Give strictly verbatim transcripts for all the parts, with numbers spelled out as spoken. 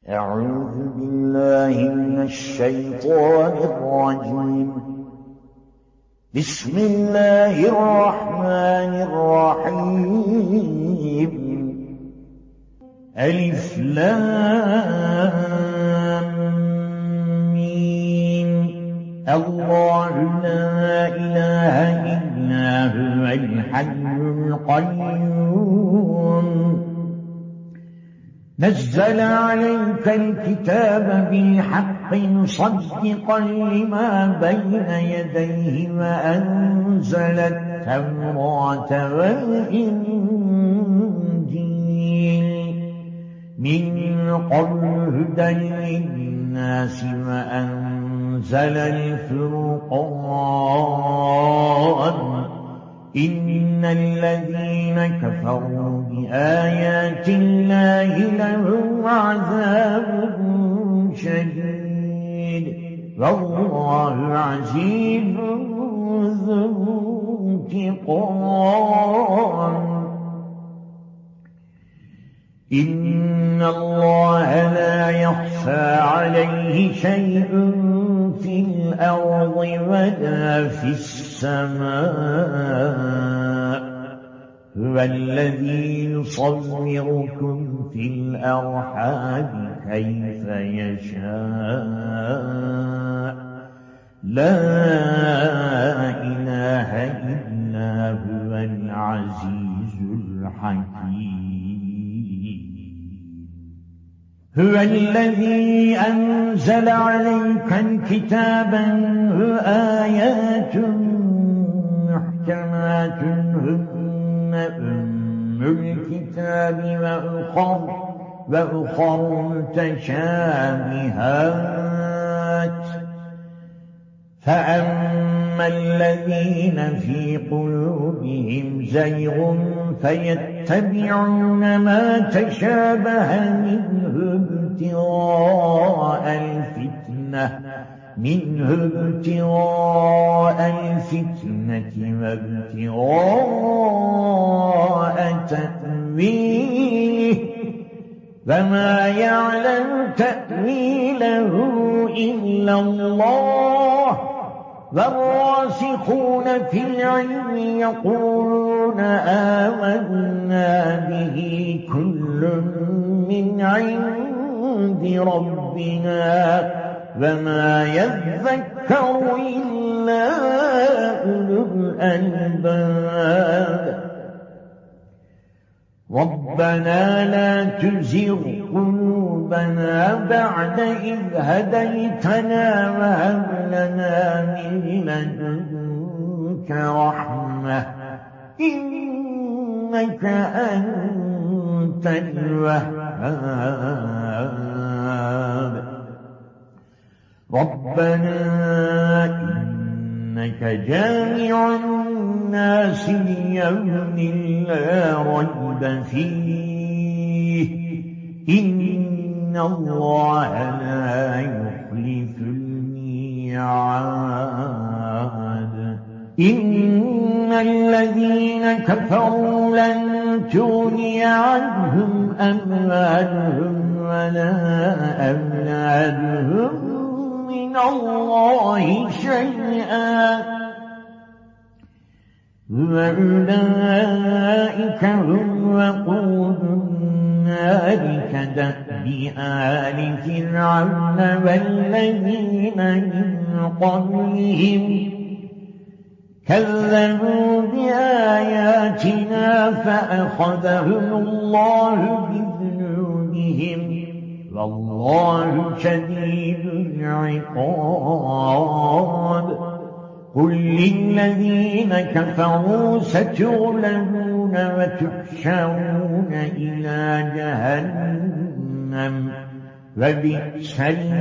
أعوذ بالله من الشيطان الرجيم. بسم الله الرحمن الرحيم. ألف لام ميم. الله لا إله إلا هو الحي القيوم. نزل عليك الكتاب بالحق مصدقا لما بين يديه وأنزل التوراة والإنجيل من قبل هدى للناس وأنزل الفرقان. إن الذين كفروا بآيات الله لهم عذاب شديد والله عزيز ذو انتقام. إن الله لا يخفى عليه شيء في الأرض ولا في السماء. هو الذي يصوركم في الأرحام كيف يشاء. لا إله إلا هو العزيز الحكيم. هو الذي أنزل عليك الكتاب آيات محكمات هن أم الكتاب وأخر, وأخر متشابهات. فأما الذين في قلوبهم زيغ فيتبعون ما تشابه منه ابتغاء الفتنة منه ابتغاء الفتنة وابتغاء تأويله وما يعلم تأويله إلا الله. والراسخون في العلم يقولون آمنا به كل من عند ربنا وما يذكر إلا أولو الألباب. ربنا لا تزغ قلوبنا بعد إذ هديتنا وهب لنا من لدنك رحمة إنك أنت الوهاب. ربنا إنك جامع الناس ليوم لا ريب فيه إن الله لا يخلف الميعاد. إن الذين كفروا لن تغني عنهم أموالهم ولا أولادهم من الله شيئا وأولئك هم وقود النار كدأب آل فرعون والذين من قبلهم كذبوا بآياتنا فأخذهم الله بذنوبهم والله شديد العقاب. قل للذين كفروا ستغلبون وتحشرون إلى جهنم وبئس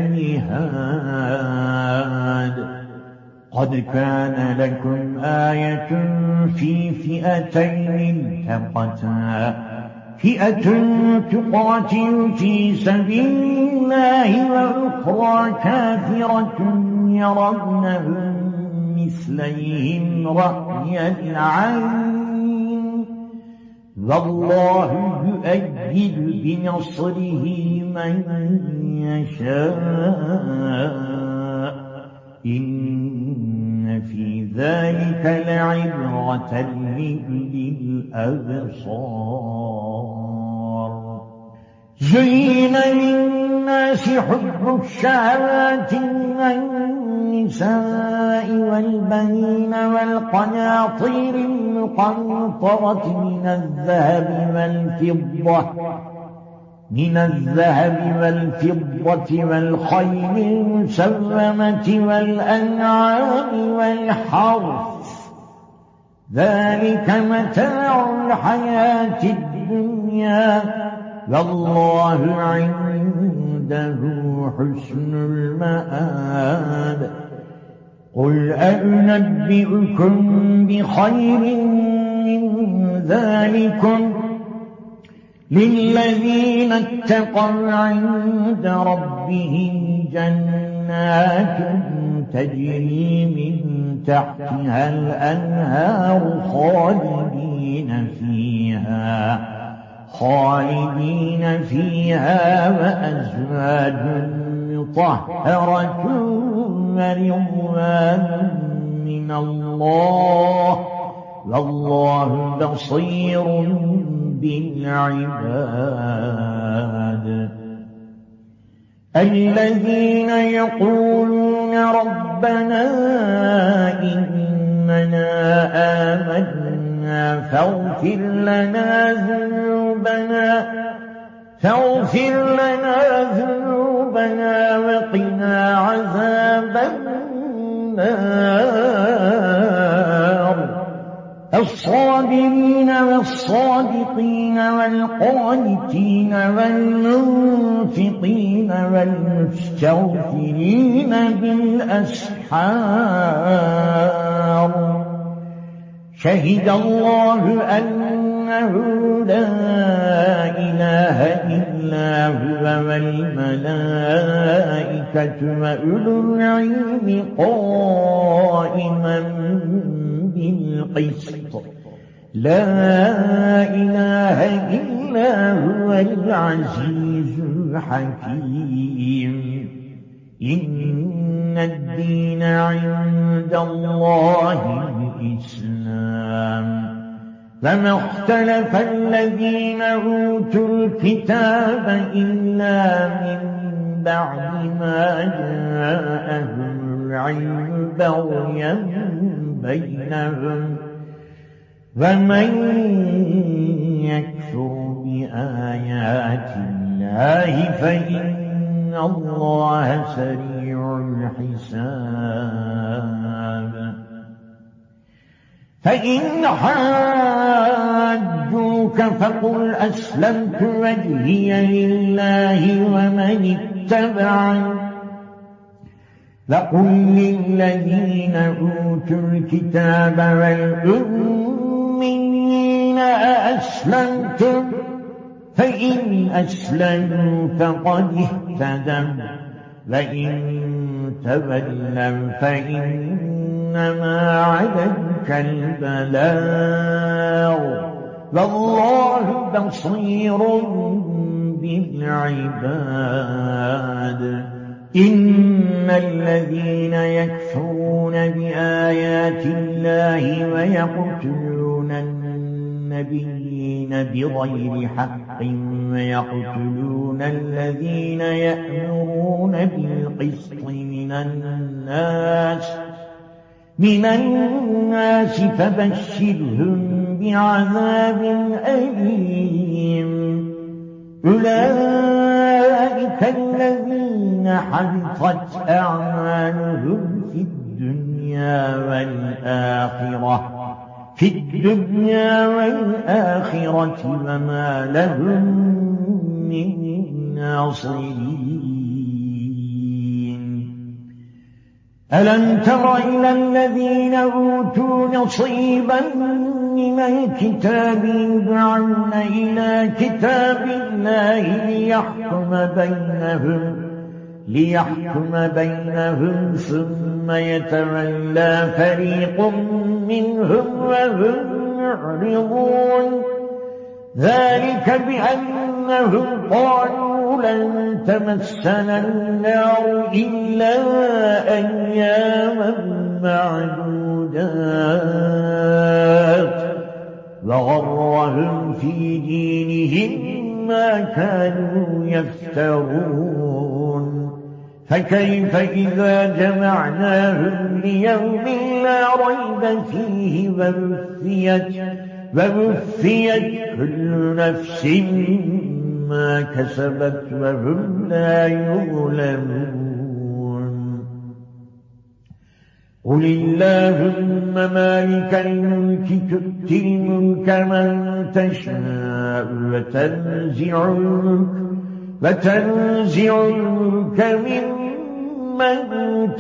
المهاد. قد كان لكم آية في فئتين التقتا فئة تقاتل في سبيل الله وأخرى كافرة يرونهم مثليهم رأي العين والله يؤيد بنصره من يشاء إن في ذلك لعبرة لأولي الأبصار زين للناس حب الشهوات من النساء والبنين والقناطير المقنطرة من الذهب والفضة من الذهب والفضة والخيل المسومة والأنعام والحرث ذلك متاع الحياة الدنيا والله عنده حسن المآب قل أنبئكم بخير من ذلكم للذين اتقوا عند ربهم جنات تجري من تحتها الأنهار خالدين فيها خالدين فيها وأزواج مطهرة ورضوان من الله والله بصير بالعباد الذين يقولون ربنا إننا آمنا فاغفر لنا ذنوبنا فاغفر لنا ذنوبنا وقنا عذاب النار الصابرين والصادقين والقانتين والمنفقين والمستغفرين بالأسحار شهد الله أنه لا إله إلا هو والملائكة وأولو العلم قائما بالقسط لا إله إلا هو العزيز الحكيم إن الدين عند الله الإسلام فما اختلف الذين أوتوا الكتاب إلا من بعد ما جاءهم العلم بغيا بينهم ومن يكفر بآيات الله فإن الله سريع الحساب فإن حاجوك فقل أسلمت وجهي لله ومن اتبعني وقل للذين أوتوا الكتاب والأميين أأسلمتم فإن أسلموا فقد اهتدوا وإن تولوا فإنما عليك البلاغ والله بصير بالعباد إن الذين يكفرون بآيات الله ويقتلون النبيين بغير حق ويقتلون الذين يأمرون بالقسط من الناس من الناس فبشرهم بعذاب أليم أولئك الذين حبطت أعمالهم في الدنيا والآخرة في الدنيا والآخرة وما لهم من ناصرين ألم تر إلى الذين أوتوا نصيبا من الكتاب يدعون إلى كتاب الله ليحكم بينهم ليحكم بينهم ثم يتولى فريق منهم وهم معرضون ذلك بأنهم قالوا لن تمسنا النار إلا أياما معدودات وغرهم في دينهم ما كانوا يفترون فكيف إذا جمعناهم ليوم لا ريب فيه ووفيت ووفيت كل نفس ما كسبت وهم لا يظلمون قل اللهم مالك الملك تؤتي الملك من تشاء وتنزع الملك وتنزع الملك ممن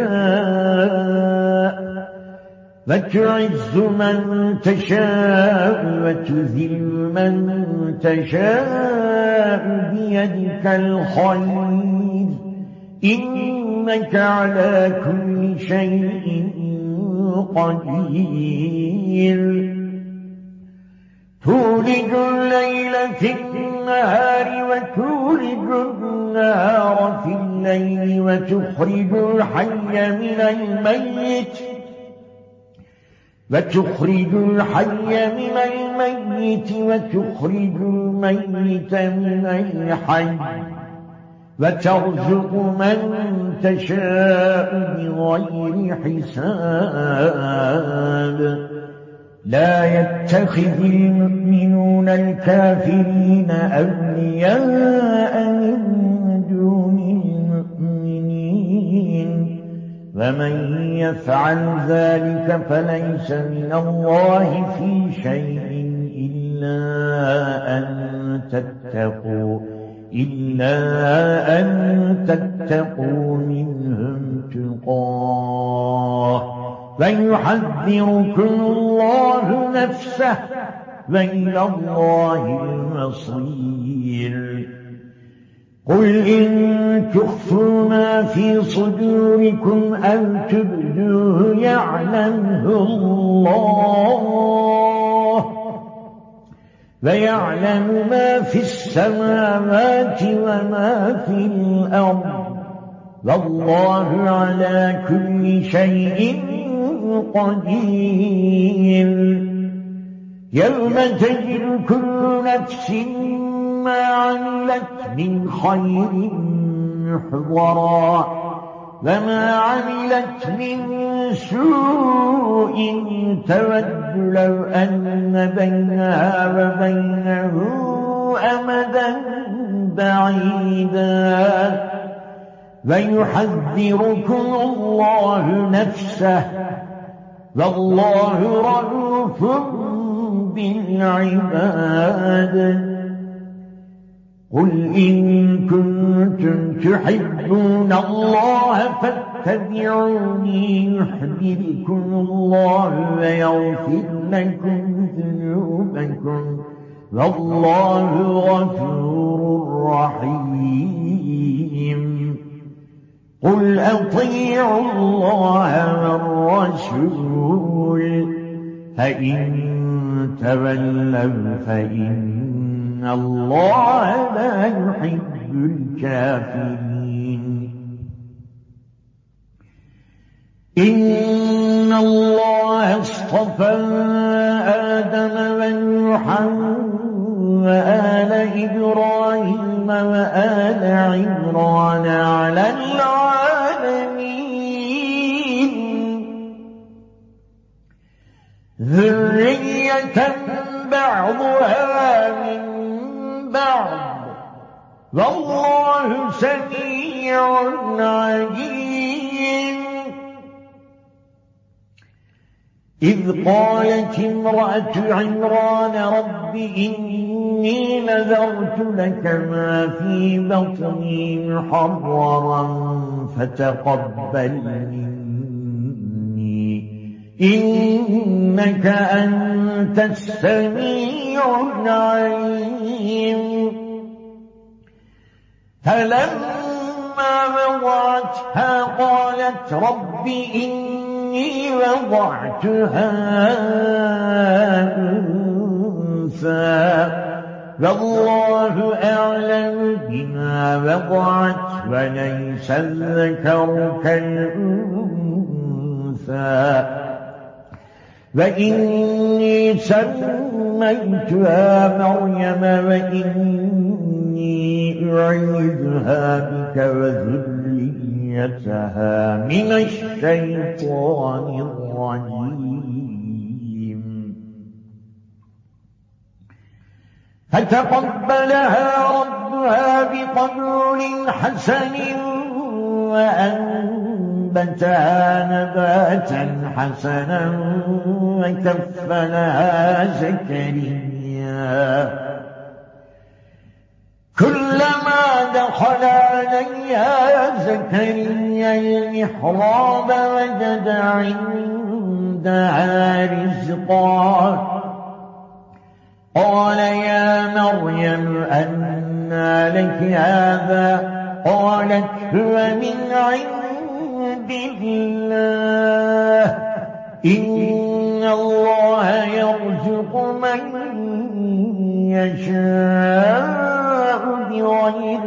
تشاء وتعز من تشاء وتذل من تشاء بيدك الخير إنك على كل شيء قدير تولج الليل في النهار وتولج النهار في الليل وتخرج الحي من الميت وتخرج الحي من الميت وتخرج الميت من الحي وترزق من تشاء بغير حساب لا يتخذ المؤمنون الكافرين أولياء من دون المؤمنين ومن يفعل ذلك فليس من الله في شيء إلا أن تتقوا إلا أن تتقوا منهم تقاه ويحذركم الله نفسه وإلى الله المصير قل إن تخفوا ما في صدوركم أو تبدوه يعلمه الله ويعلم ما في السماوات وما في الأرض والله على كل شيء قدير يوم تجد كل نفس ما عملت من خير محضرا وما عملت من سوء تود لو أن بينها وبينه أمدا بعيدا ويحذركم الله نفسه والله رؤوف بالعباد قل إن كنتم تحبون الله فاتبعوني يحببكم الله ويغفر لكم ذنوبكم والله غفور رحيم قل أطيعوا الله والرسول فإن تولوا فإن الله لا يحب الكافرين إن الله اصطفى آدم ونوحا وآل إبراهيم وآل عمران على العالمين ذرية بعضها من بعض والله سميع عليم إذ قالت امرأة عمران رب إني نذرت لك ما في بطني محررا فتقبل مني إنك أنت السميع العليم فلما وضعتها قالت رب إني وضعتها أنثى والله أعلم بما وضعت وليس الذكر كالأنثى وإني سميتها مريم وإني أعيذها بك وذريتها من الشيطان الرجيم فتقبلها ربها بقبول حسن وأنبتها نباتا حسنا وكفلها زكريا كلما دخل عليها زكريا المحراب وجد عندها رزقا قال يا مريم أنى لك هذا قالت هو من عند الله إن الله يرزق من يشاء بغير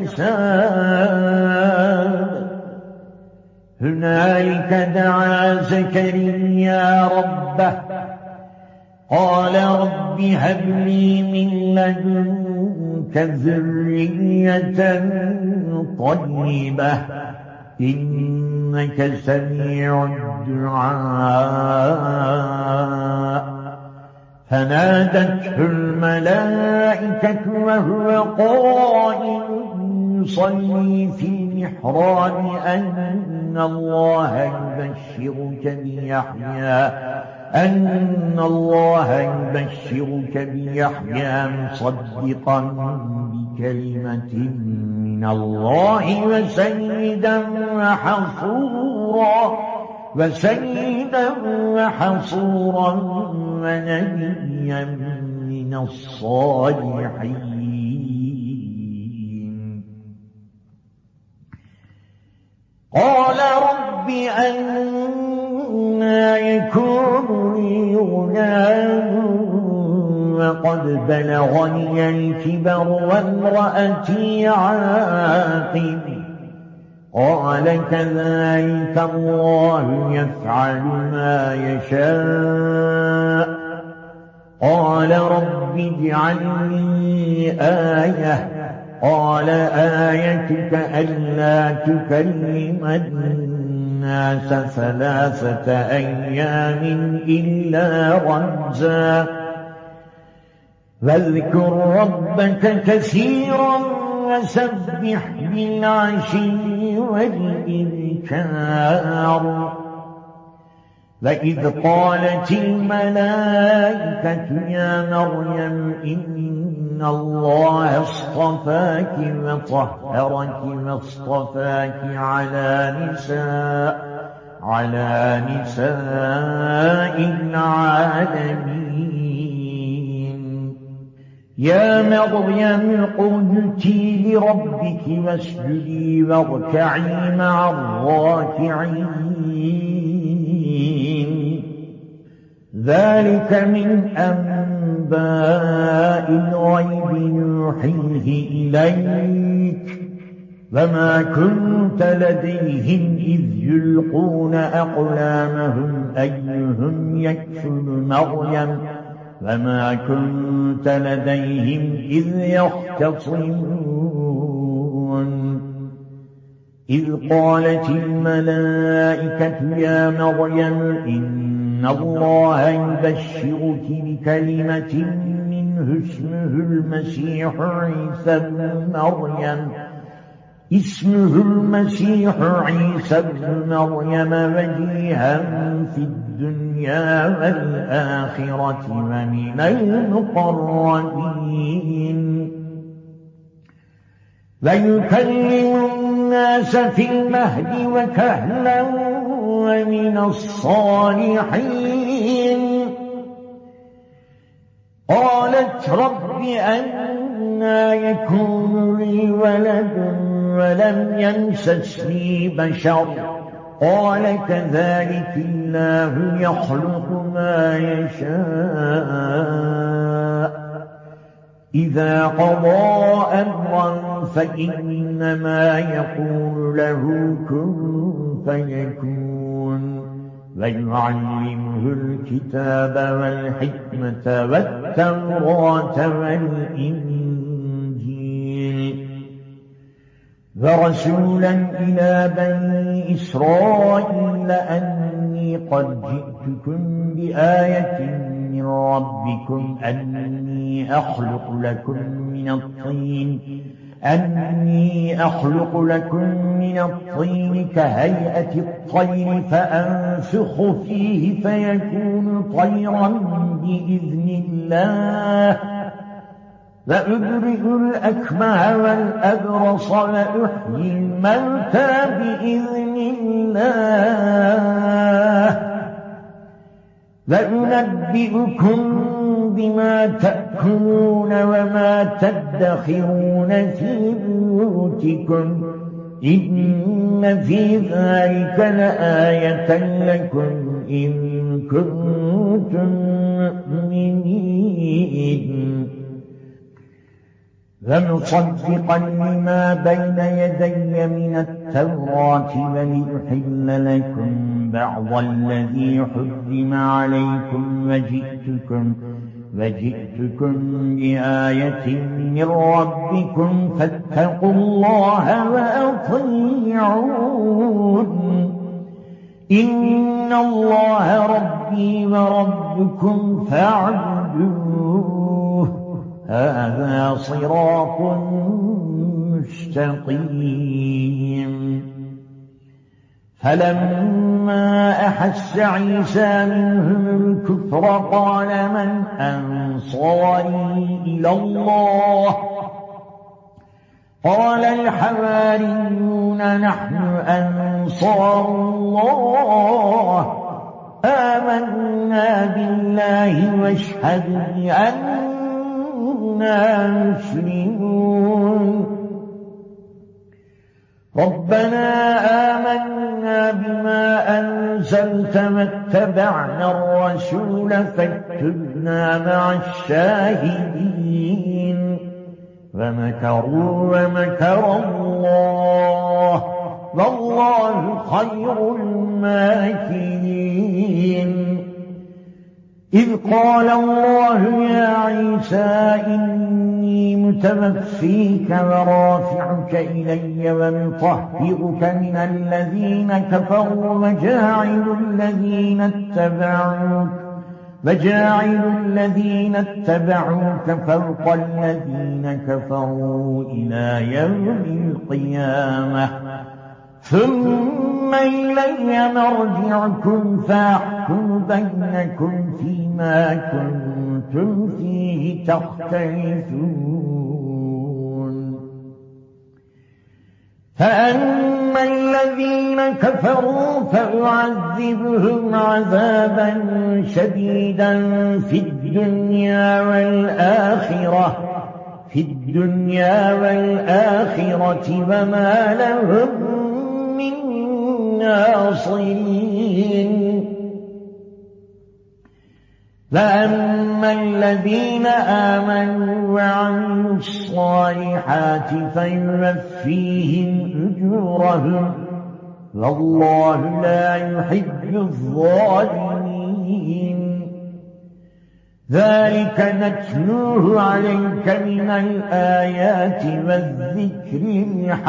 حساب هنالك دعا زكريا ربه قال رب هب لي من لدنك ذرية طيبة إنك سميع الدعاء فنادته الملائكة وهو قائم يصلي في المحراب أن الله يبشرك بيحيى أن الله يبشرك بيحيى مصدقا بكلمة من الله وسيدا وحصورا وسيدا وحصورا ونبيا من الصالحين قال رب أنى يكون لي غلام وقد بلغني الكبر وامرأتي عاقر قال كذلك الله يفعل ما يشاء قال رب اجعل لي آية قال آيتك ألا تكلم الناس ثلاثة أيام إلا رمزا واذكر ربك كثيرا وسبح بالعشي والإبكار وإذ قالت الملائكة يا مريم إن الله اصطفاك وطهرك واصطفاك على نساء على نساء العالمين يا مريم قنتي لربك واسجدي واركعي مع الراكعين ذلك من أنباء الغيب نوحيه إليك وما كنت لديهم إذ يلقون أقلامهم أيهم يكفل مريم وما كنت لديهم إذ يختصمون إذ قالت الملائكة يا مريم إن الله يبشرك بكلمة منه اسمه المسيح عيسى بن مريم اسمه المسيح عيسى بن مريم وجيها في الدنيا والآخرة ومن المقربين ويكلم الناس في المهد وكهلا ومن الصالحين قالت رب أنى يكون لي ولد ولم يمسسني بشر قال كذلك الله يخلق ما يشاء إذا قضى أمرا فإنما يقول له كن فيكون ويعلمه الكتاب والحكمة والتوراة والإنجيل ورسولا إلى بني إسرائيل أني قد جئتكم بآية من ربكم أني أخلق لكم من الطين أني أخلق لكم من الطين كهيئة الطير فأنفخ فيه فيكون طيرا بإذن الله وأبرئ الأكمه والأبرص وأحيي الموتى بإذن الله وأنبئكم بما تأكلون وما تدخرون في بيوتكم إن في ذلك لآية لكم إن كنتم مؤمنين ومصدقا لما بين يدي من التوراة ولأحل لكم بعض الذي حرم عليكم وجئتكم وجئتكم بآية من ربكم فاتقوا الله وأطيعون إن الله ربي وربكم فاعبدوه هذا صراط مستقيم فلما أحس عيسى منهم الكفر قال من أنصاري إلى الله قال الحواريون نحن أنصار الله آمنا بالله واشهد بأننا مسلمون ربنا آمنا بما أنزلت واتبعنا الرسول فاكتبنا مع الشاهدين ومكروا ومكر الله والله خير الماكرين إذ قال الله يا عيسى إني متوفيك ورافعك إلي ومطهرك من الذين كفروا وجاعل الذين اتبعوك وجاعل الذين اتبعوك فوق الذين كفروا إلى يوم القيامة ثم إلي مرجعكم فأحكم بينكم فيما كنتم فيه تختلفون فأما الذين كفروا فأعذبهم عذابا شديدا في الدنيا والآخرة في الدنيا والآخرة وما لهم من ناصرين فأما الذين آمنوا وعملوا الصالحات فيوفيهم أجورهم والله لا يحب الظالمين ذلك نتلوه عليك من الآيات والذكر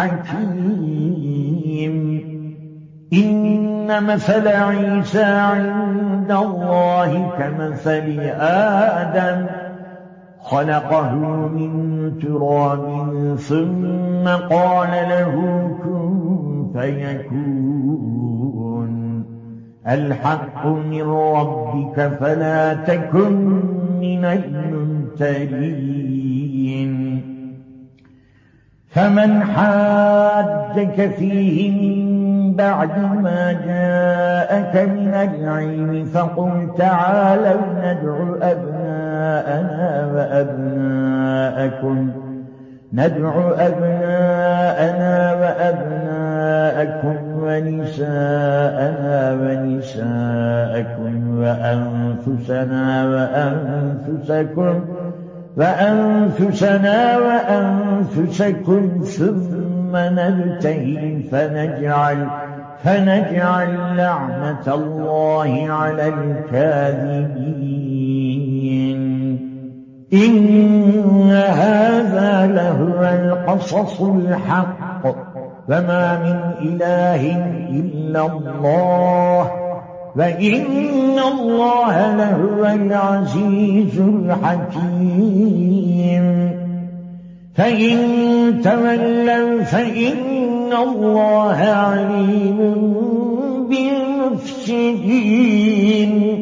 الحكيم إن مثل عيسى عند الله كمثل آدم خلقه من تراب ثم قال له كن فيكون الحق من ربك فلا تكن من الممترين فمن حاجك فيه من بعد ما جاءك من العلم فقل تعالوا ندعو أبناءنا وأبناءكم ندعو أبناءنا وأبناءكم ونساءنا ونساءكم وأنفسنا وأنفسكم وأنفسنا وأنفسكم ثم نبتهل فنجعل فنجعل لعنة الله على الكاذبين. إن هذا لهو القصص الحق وما من إله إلا الله وإن الله لهو العزيز الحكيم. فإن تولوا فإن الله عليم بالمفسدين.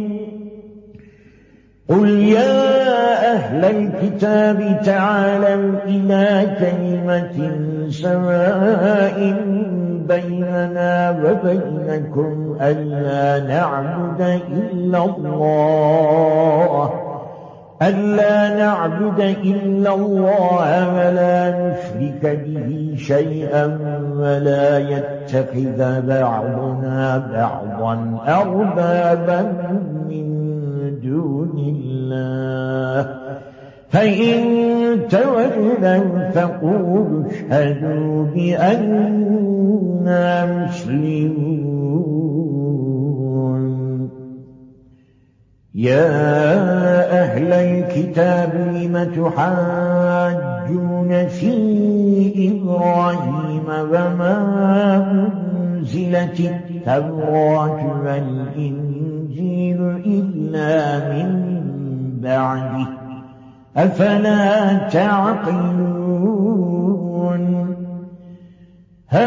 قل يا أهل الكتاب تعالوا إلى كلمة سواء بيننا وبينكم ألا نعبد إلا الله ألا نعبد إلا الله ولا نشرك به شيئا ولا يتخذ بعضنا بعضا أربابا من دون الله فإن تولوا فقولوا اشهدوا بأننا مسلمون. يا أهل الكتاب لم تحاجون في إبراهيم وما أنزلت التوراة والإنجيل إلا من بعده أفلا تعقلون. ها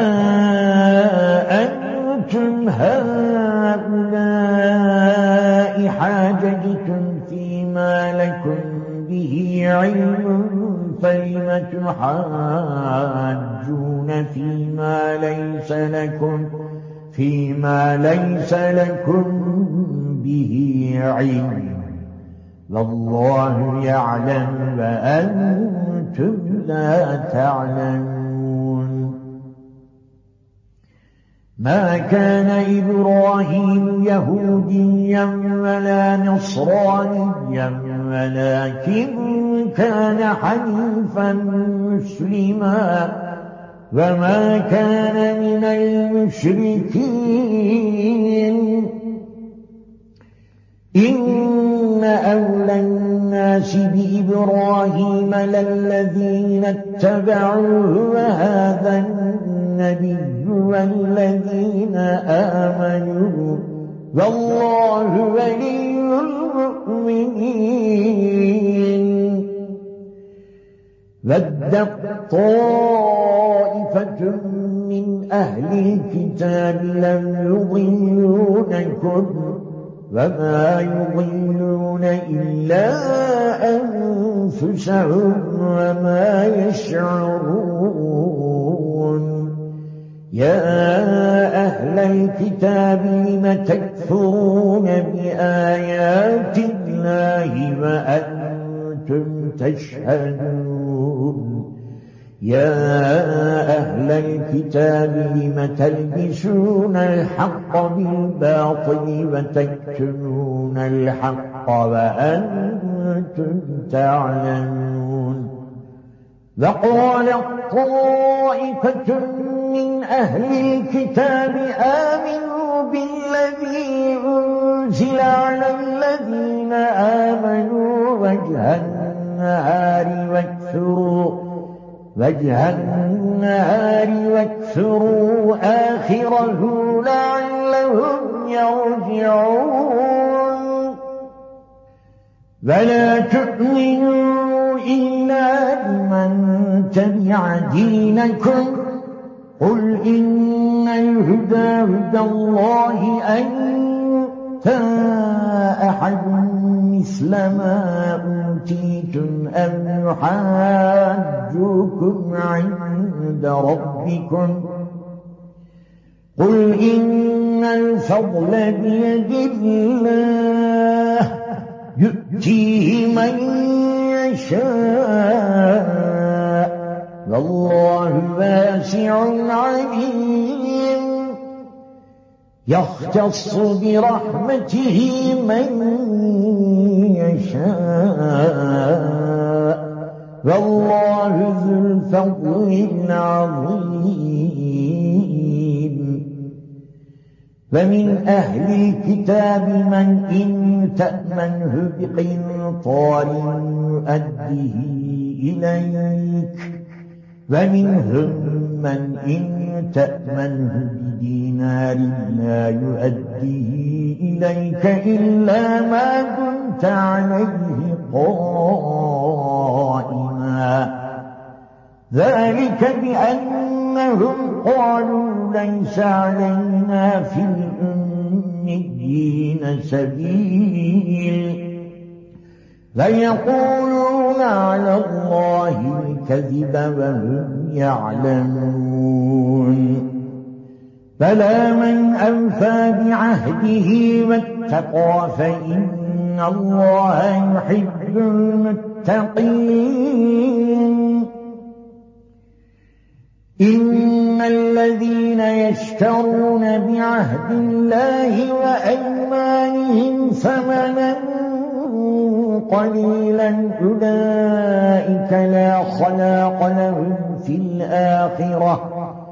أنتم هؤلاء حاججتم فيما لكم به علم فلم تحاجون فيما ليس لكم فيما ليس لكم به علم والله يعلم وأنتم لا تعلمون. ما كان إبراهيم يهوديا ولا نصرانيا ولكن كان حنيفا مسلما وما كان من المشركين. إن أولى الناس بإبراهيم للذين اتبعوه وهذا النبي والذين آمنوا والله ولي المؤمنين. ودت طائفة من أهل الكتاب لم يضلونكم وما يضلون إلا أنفسهم وما يشعرون. يا أهل الكتاب لم تكفرون بآيات الله وأنتم تشهدون. يا أهل الكتاب لم تلبسون الحق بالباطل وتكتمون الحق وأنتم تعلمون. وقالت طائفة من أهل الكتاب آمنوا بالذي أنزل على الذين آمنوا وجه النهار واكفروا وجه النهار واكفروا آخره لعلهم يرجعون. ولا تؤمنوا إلا لمن تبع دينكم قل إن الهدى هدى الله أن يؤتى أحد مثل ما أوتيتم أم يحاجوكم عند ربكم قل إن الفضل بيد الله يؤتيه من يشاء والله واسع عليم. يختص برحمته من يشاء والله ذو الفضل العظيم. فمن أهل الكتاب من إن تأمنه بقنطار يؤديه إليك، ومنهم من إن تأمنه بدينار لا يؤديه إليك إلا ما دمت عليه قائما، ذلك بأنهم قالوا ليس علينا في الأميين سبيل، فيقولون على الله الكذب وهم يعلمون. بلى من أوفى بعهده واتقى فإن الله يحب المتقين. إن الذين يشترون بعهد الله وأيمانهم ثمنا قليلا أولئك لا خلاق لهم في الآخرة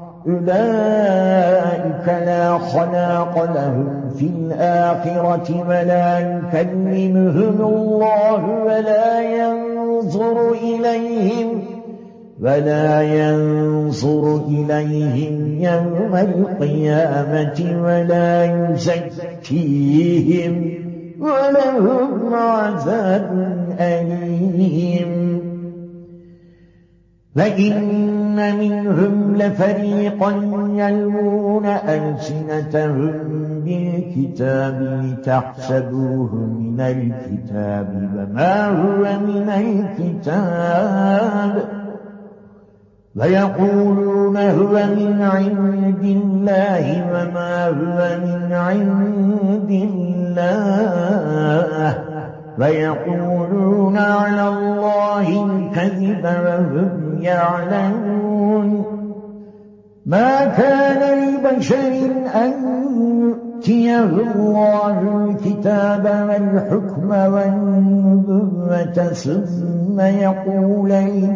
أولئك لا خلاق لهم في الآخرة ولا يكلمهم الله ولا ينظر إليهم ولا ينظر إليهم يوم القيامة ولا يزكيهم ولهم عذاب أليم. وإن منهم لفريقا يلوون ألسنتهم بالكتاب لتحسبوه من الكتاب وما هو من الكتاب، ويقولون هو من عند الله وما هو من عند الله، ويقولون على الله الكذب وهم يعلمون. ما كان لبشر أن يؤتيه الله الكتاب والحكم والنبوة ثم يقول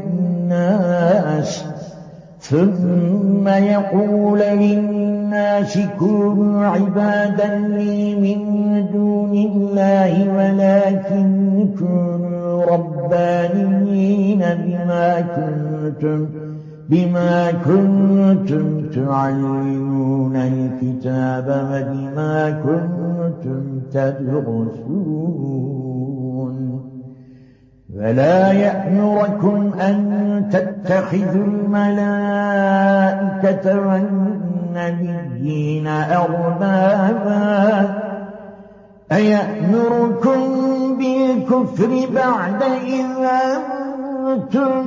للناس ثم يقول للناس كونوا عبادا لي من دون الله ولكن كونوا ربانيين بما كنتم بما كنتم تعلمون الكتاب وبما كنتم تدرسون. ولا يأمركم أن تتخذوا الملائكة والنبيين أربابا أيأمركم بالكفر بعد إذ أنتم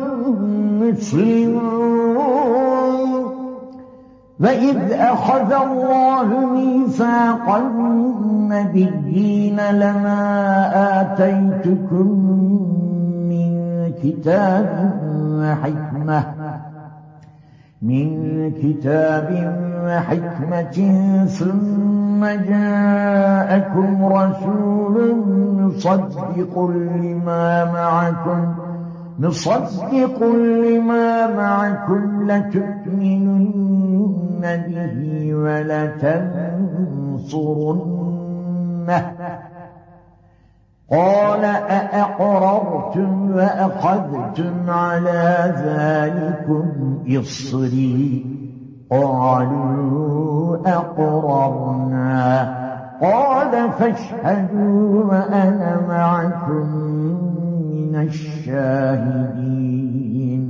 مسلمون. وإذ أخذ الله ميثاق النبيين لما آتيتكم من كتاب وحكمة من كتاب وحكمة ثم جاءكم رسول مصدق لما معكم مصدق لما معكم لتؤمنن به ولتنصرنه قال أأقررتم وأخذتم على ذلكم إصري قالوا أقررنا قال فاشهدوا وأنا معكم من الشاهدين.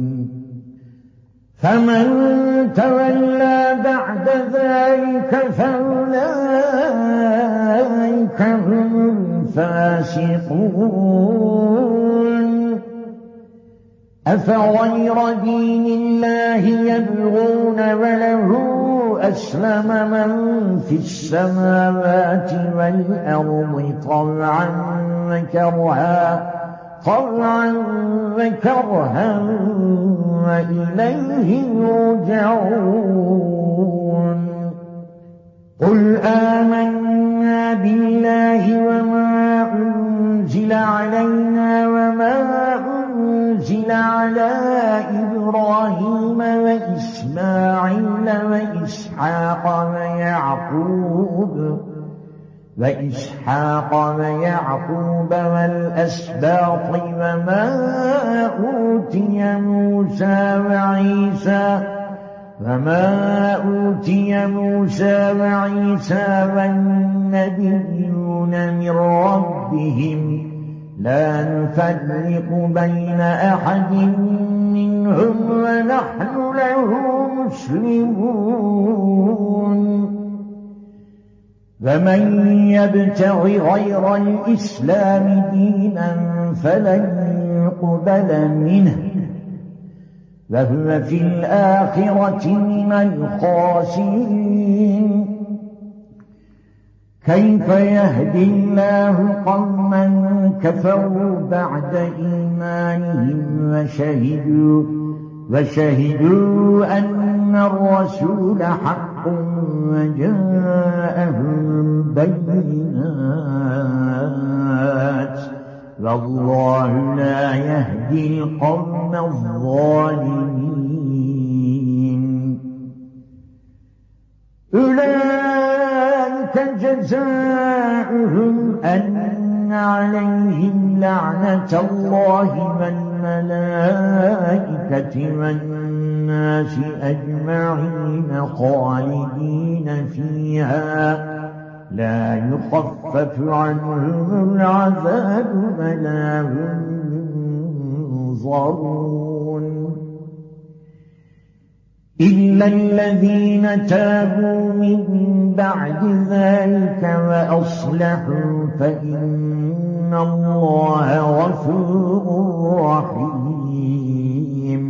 فمن تولى بعد ذلك فأولئك هم الفاسقون. أفغير دين الله يبغون وله أسلم من في السماوات والأرض طوعا وكرها طوعا وكرها وإليه يرجعون. قل آمنا بالله وما أنزل علينا وما أنزل على وإسحاق ويعقوب وإسحاق ويعقوب والأسباط وما أوتي موسى وعيسى وما أوتي موسى وعيسى والنبيون من ربهم لا نفرق بين أحد منهم ونحن له مسلمون ومن يبتغ غير الإسلام دينا فلن يقبل منه وهو في الآخرة من الخاسرين كيف يهدي الله قوما كفروا بعد إيمانهم وشهدوا وشهدوا أن الرسول حق وجاءهم البينات والله لا يهدي القوم الظالمين أولئك جزاؤهم أن عليهم لعنة الله والملائكة والناس أجمعين خالدين فيها لا يخفف عنهم العذاب ولا هم ينظرون إلا الذين تابوا من بعد ذلك وأصلحوا فإن الله غفور رحيم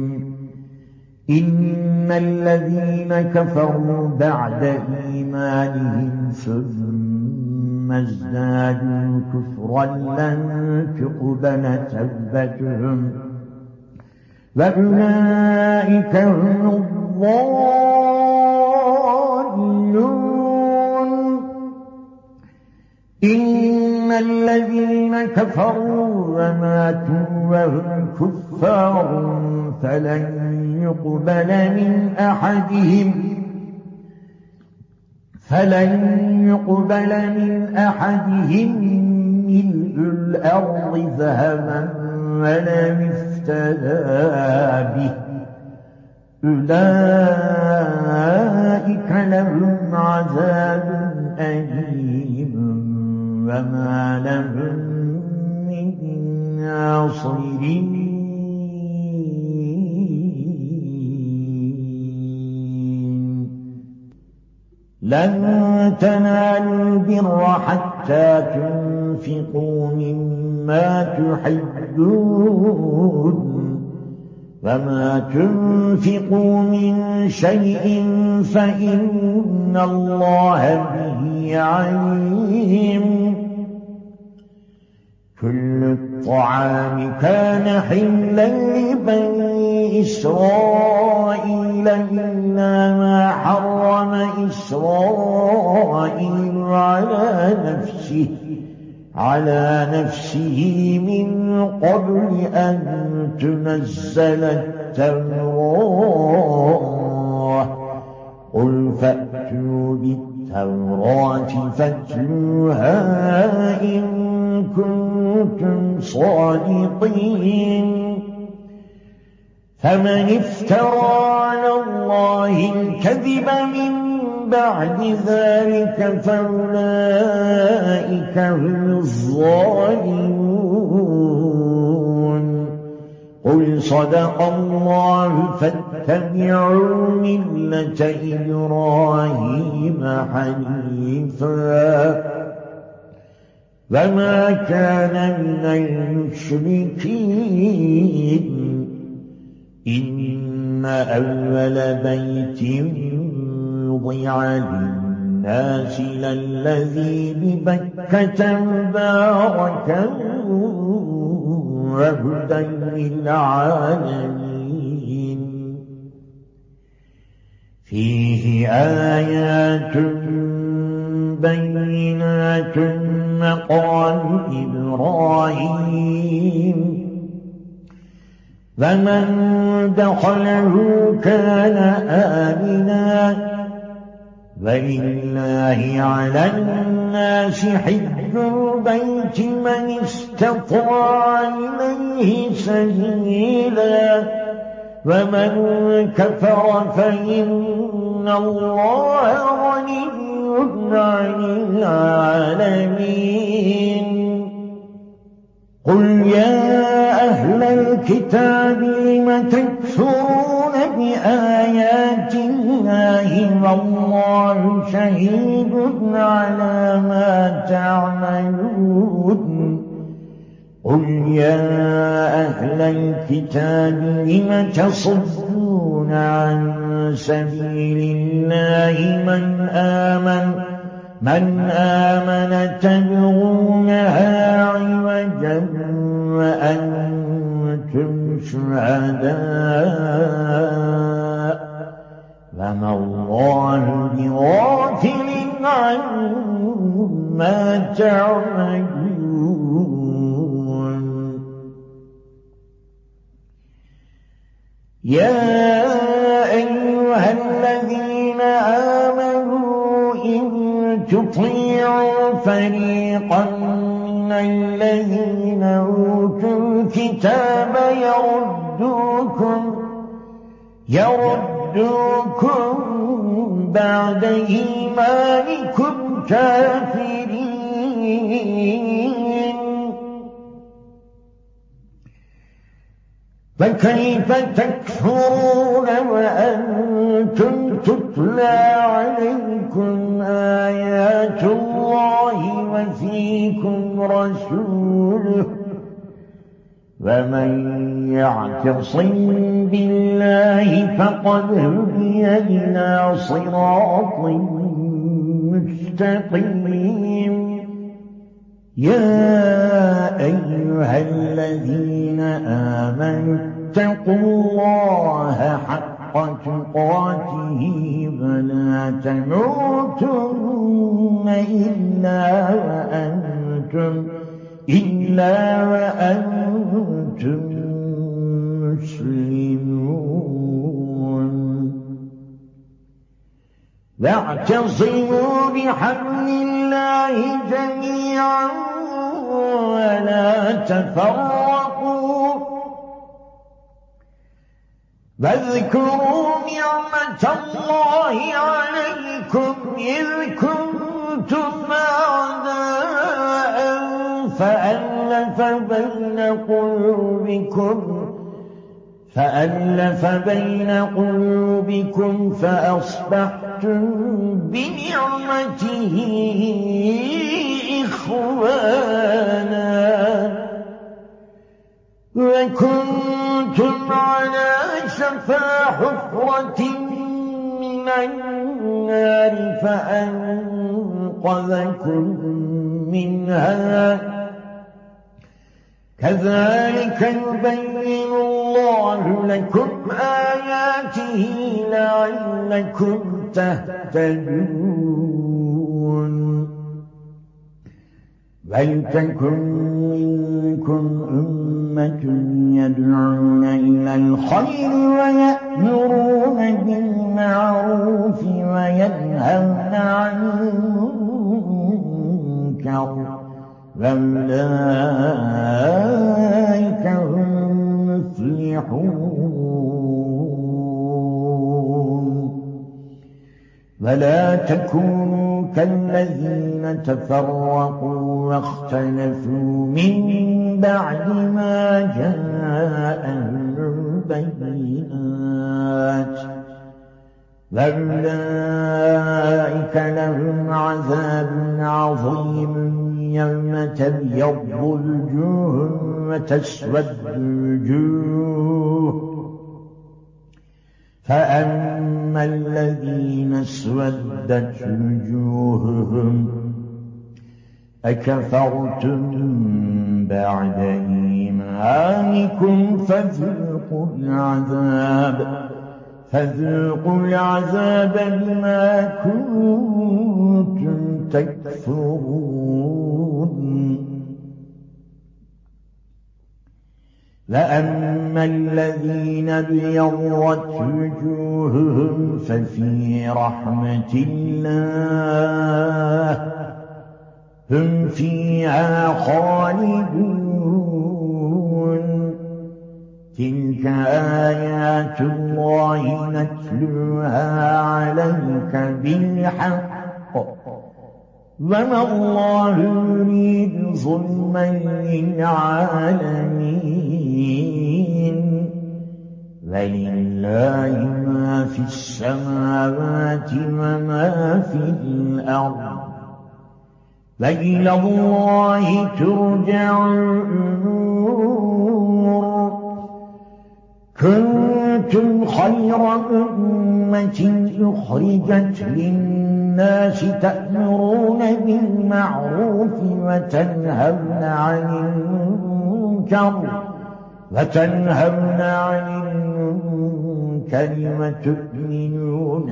إن الذين كفروا بعد إيمانهم ثم ازدادوا كفرا لن تقبل توبتهم وأولئك هم الضالون إن الذين كفروا وماتوا وهم كفار فلن يقبل من أحدهم فلن يقبل من أحدهم ملء الأرض ذهبا ولو افتدى به أولئك لهم عذاب أليم وما لهم من ناصرين لن تنالوا البر حتى تنفقوا مما تحبون وما تنفقوا من شيء فإن الله به عليم كل الطعام كان حلا لبني إسرائيل إلا ما حرم إسرائيل على نفسه على نفسه من قبل أن تنزل التوراة قل فأتوا بالتوراة فاتلوها إن كنتم صادقين فمن افترى على الله الكذب من بعد ذلك فأولئك هم الظالمون قل صدق الله فاتبعوا ملة إبراهيم حنيفا وما كان من المشركين إن أول بيت وضع للناس للذي ببكة مباركا وهدى للعالمين فيه آيات بينات مقام إبراهيم فمن دخله كان آمنا ولله على الناس حج البيت من استطاع إليه سبيلا ومن كفر فإن الله غني عن العالمين قل يا أهل الكتاب لم تكفرون بآيات الله والله شهيد على ما تعملون قل يا أهل الكتاب لم تصدون عن سبيل الله من آمن من آمن تبغونها عوجا وأنتم شهداء وما الله بغافل عما تعملون يا أيها الذين آمنوا إن تطيعوا فريقا من الذين أوتوا الكتاب يردوكم يردوكم بعد إيمانكم كافرين فكيف تكفرون وأنتم تتلى عليكم آيات الله وفيكم رسوله ومن يعتصم بالله فقد هدي إلى صراط مستقيم يا أيها الذين آمنوا اتقوا الله حق تقاته ولا تموتن إلا وأنتم إلا وأنتم مسلمون واعتصموا بحبل الله جميعا ولا تفرقوا واذكروا نعمة الله عليكم إذ كنتم أعداء فألف بين قلوبكم فألف بين قلوبكم فأصبحتم بنعمته إخوانا وكنتم على شفا حفرة من النار فأنقذكم منها كذلك يبين الله لكم آياته لعلكم تهتدون ولتكن منكم أمة يدعون إلى الخير ويأمرون بالمعروف وينهون عن المنكر وأولئك هم المفلحون ولا تكونوا كالذين تفرقوا واختلفوا من بعد ما جاءهم البينات وأولئك لهم عذاب عظيم يوم تبيض وجوه وتسود وجوه فأما الذين اسودت وجوههم أكفرتم بعد إيمانكم فذوقوا العذاب فذوقوا العذاب بما كنتم تكفرون فأما الذين ابيضت وجوههم ففي رحمة الله هم فيها خالدون. تلك آيات الله نتلوها عليك بالحق وما الله يريد ظلما للعالمين. ولله ما في السماوات وما في الأرض وإلى الله ترجع الأمور. كنتم خير أمة أخرجت للناس تأمرون بالمعروف وتنهون عن المنكر وتنهون عن المنكر وتؤمنون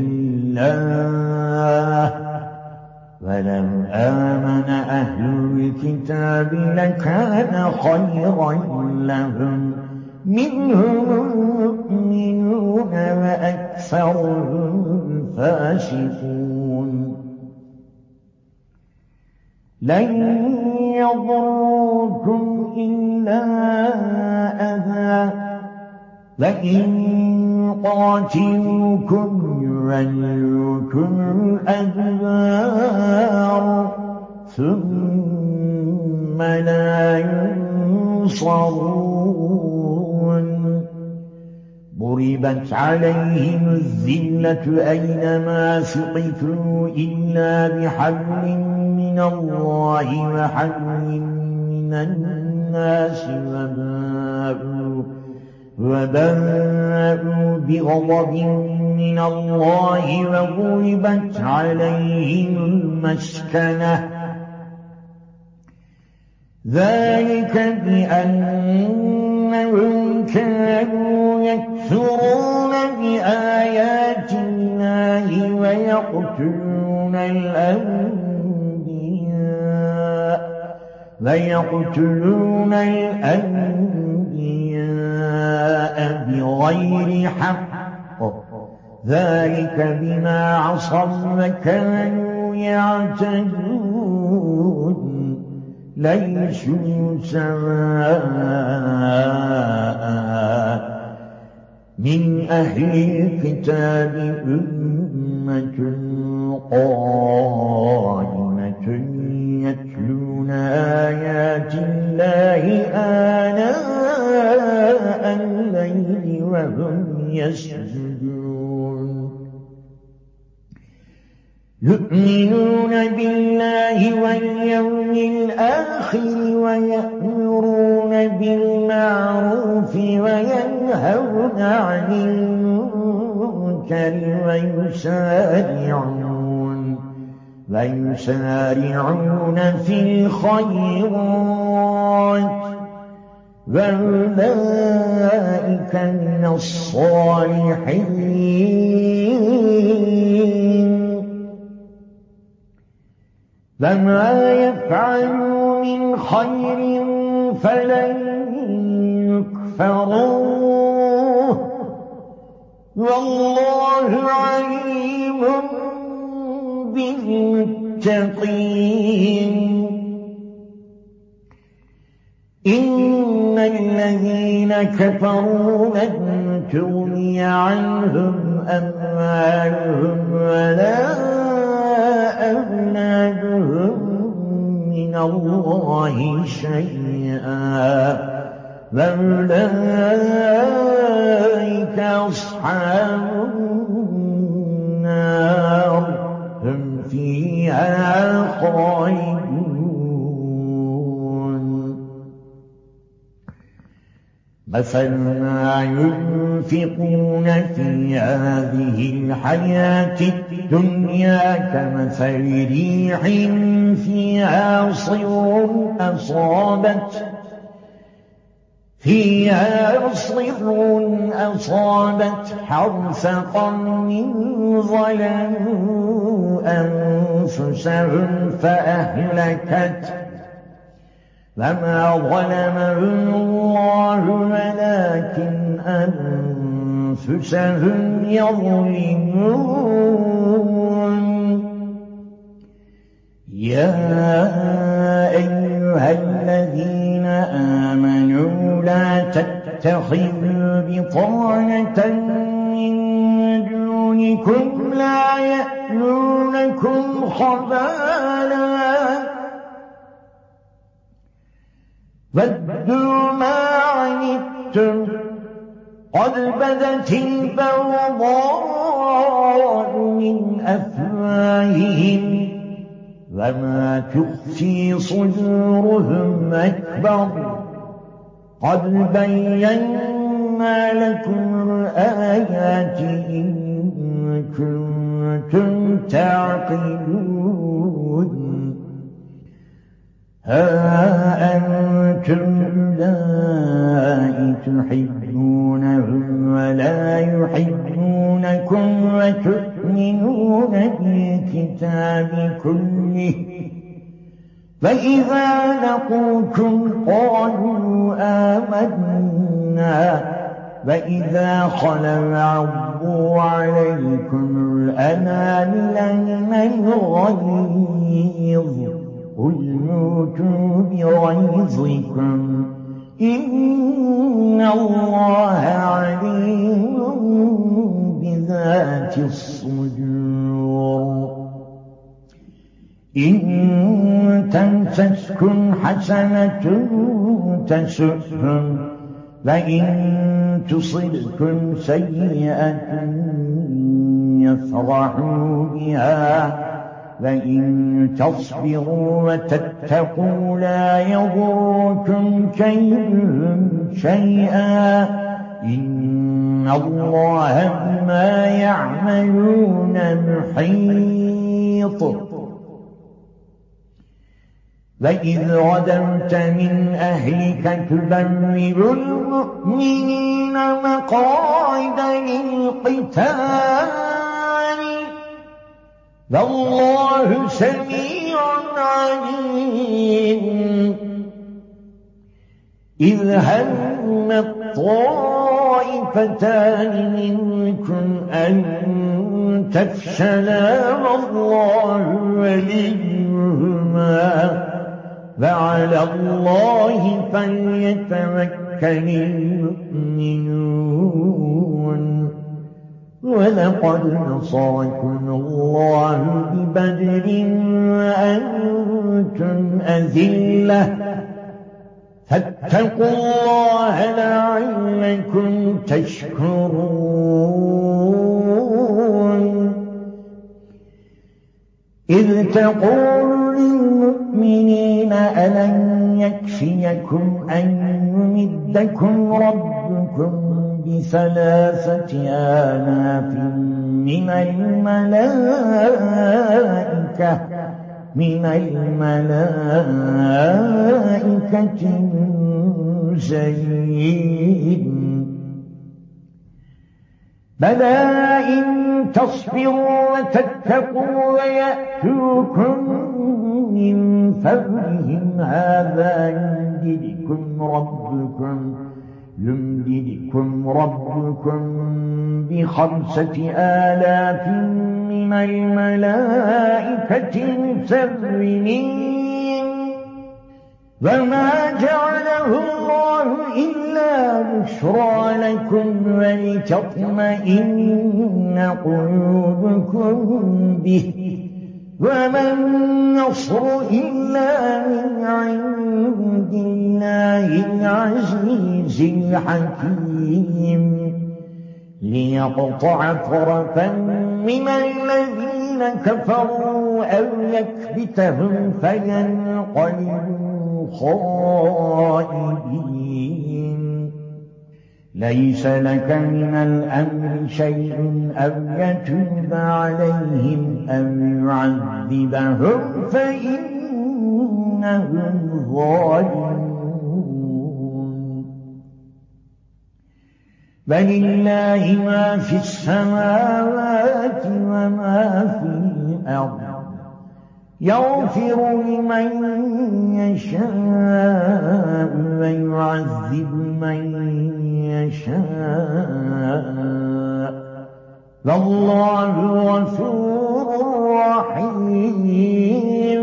بالله. ولو آمن أهل الكتاب لكان خيرا لهم منهم المؤمنون وأكثرهم فاسقون. لن يضروكم إلا أذى وإن قاتلوكم يولوكم الأدبار ثم لا ينصرون. ضربت عليهم الذلة أينما ثقفوا إلا بحبل من الله وحبل من الناس وباءوا وباءوا بغضب من الله وضربت عليهم المسكنة. ذلك بأنهم كانوا يكفرون بآيات الله ويقتلون الأنبياء ويقتلون الأنبياء بغير حق. ذلك بما عصوا وكانوا يعتدون. ليسوا سواء من أهل الكتاب أمة قائمة يتلون آيات الله آناء الليل وهم يسجدون. يؤمنون بالله واليوم الآخر ويأمرون بالمعروف وينهون عن المنكر ويسارعون ويسارعون في الخيرات وأولئك من الصالحين. فما يفعلوا من خير فلن يكفروه والله عليم بالمتقين. إن الذين كفروا لن تغني عنهم أموالهم ولا أولادهم من الله شيئا وأولئك أصحاب النار هم فيها خالدون. مثل ما ينفقون في هذه الحياة الدنيا كمثل ريح فيها صر أصابت فيها صر أصابت حرث قوم ظلموا أنفسهم فأهلكت فما ظلمهم الله ولكن أنفسهم يظلمون. يا أيها الذين آمنوا لا تتخذوا بطانة من دونكم لا يألونكم خبالا ودوا ما عنتم قد بدت البغضاء من أفواههم وما تخفي صدورهم أكبر قد بينا لكم الآيات إن كنتم تعقلون. ها أنتم أولئك تحبونهم ولا يحبونكم وتؤمنون بالكتاب كله فإذا لقوكم قالوا آمنا فإذا خلوا عضوا عليكم الأنامل من الغيظ قل موتوا بغيظكم إن الله عليم بذات الصدور. إن تمسسكم حسنة تسؤهم فإن تصبكم سيئة يفرحوا بها وإن تصبروا وتتقوا لا يضركم كيدهم شيئا إن الله بما يعملون محيط. وإذ غدوت من أهلك تبوئ المؤمنين مقاعد للقتال والله سميع عليم. إذ هم الطائفتان منكم أن تفشلا والله وليهما وعلى الله فليتوكل المؤمنون. ولقد نصركم الله ببدر وأنتم أذلة فاتقوا الله لعلكم تشكرون. إذ تقول للمؤمنين ألن يكفيكم أن يمدكم ربكم بثلاثة آلاف من الملائكة من الملائكة منزلين بلى إن تصبروا وتتقوا ويأتوكم من فورهم هذا يمددكم ربكم يمددكم ربكم بخمسة آلاف من الملائكة مسومين وما جعله الله إلا بشرى لكم ولتطمئن قلوبكم به وما النصر إلا من عند الله العزيز الحكيم. ليقطع طرفا من الذين كفروا أو يكبتهم فينقلبوا خائبين. ليس لك من الأمر شيء أو يتوب عليهم أو يعذبهم فإنهم ظالمون. ولله ما في السماوات وما في الأرض يغفر لمن يشاء ويعذب من يشاء والله غفور رحيم.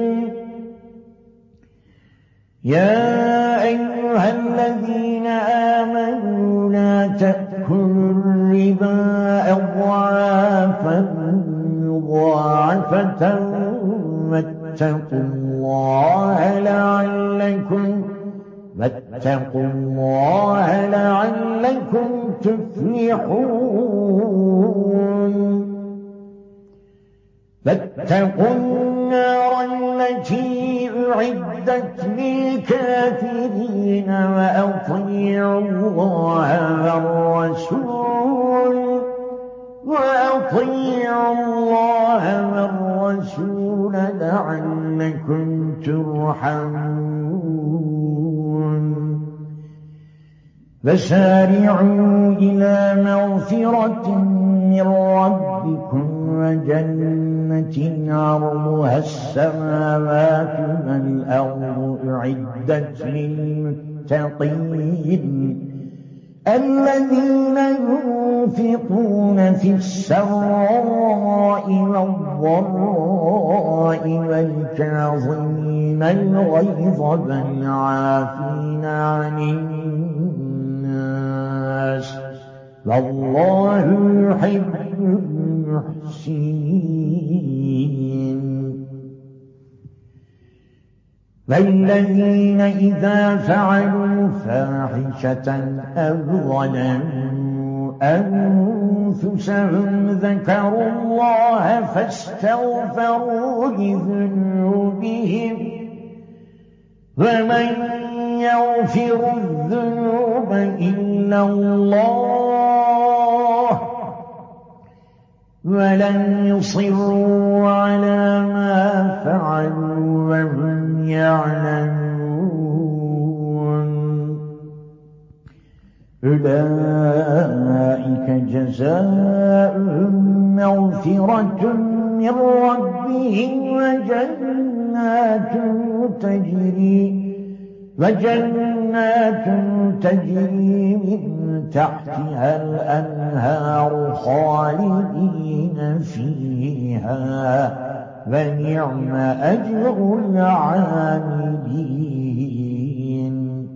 يا أيها الذين آمنوا لا تأكلوا الربا أضعافا مضاعفة واتقوا الله لعلكم واتقوا الله لعلكم تفلحون. فاتقوا النار التي أعدت للكافرين وأطيعوا الله والرسول وأطيعوا الله والرسول لعلكم ترحمون. فسارعوا إلى مغفرة من ربكم وجنة عرضها السماوات والأرض أعدت للمتقين الذين ينفقون في السراء والضراء والكاظمين الغيظ والعافين عن الناس والله يحب المحسنين. والذين إذا فعلوا فاحشة أو ظلموا أنفسهم ذكروا الله فاستغفروا لذنوبهم ومن يغفر الذنوب إلا الله ولم يصروا على ما فعلوا وهم يعلمون. أولئك جزاؤهم مغفرة من ربهم وجنات تجري وجنات تجري من تحتها الأنهار خالدين فيها ونعم أجر العاملين.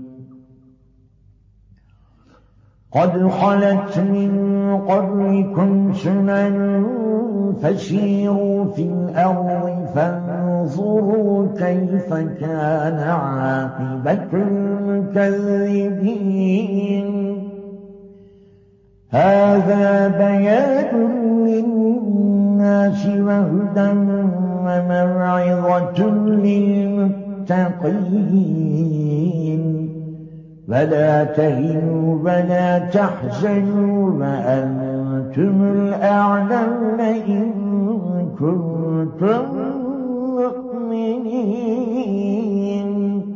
قد خلت من قبلكم سنن فسيروا في الأرض فانظروا كيف كان عاقبة المكذبين. هذا بيان للناس وهدى وموعظة للمتقين. ولا تهنوا ولا تحزنوا وأنتم الأعلون إن كنتم مؤمنين.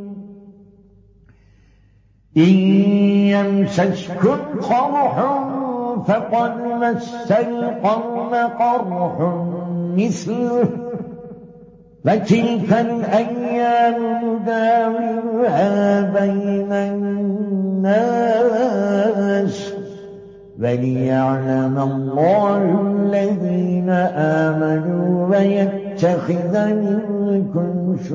إن يمسسكم قرح فقد مس القوم قرح مثله فتلك الأيام نداولها بين الناس وليعلم الله الذين آمنوا ويتخذ منكم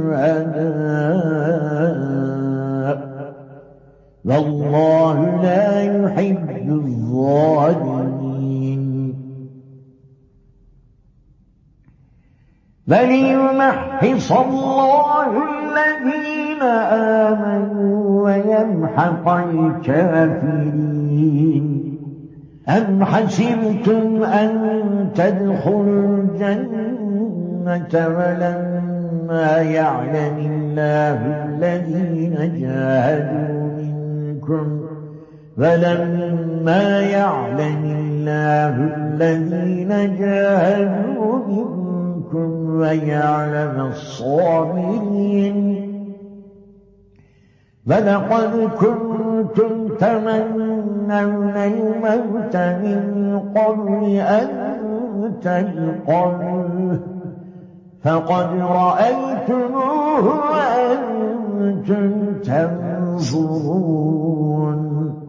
شهداء والله لا يحب الظالمين. وليمحص الله الذين آمنوا ويمحق الكافرين. أم حسبتم أن تدخلوا الجنة ولما يعلم الله الذين جاهدوا منكم ولما يعلم الله الذين جاهدوا منكم ويعلم الصابرين. ولقد كنتم تمنون الموت من قبل أن تلقوه فقد رأيتموه وأنتم تنظرون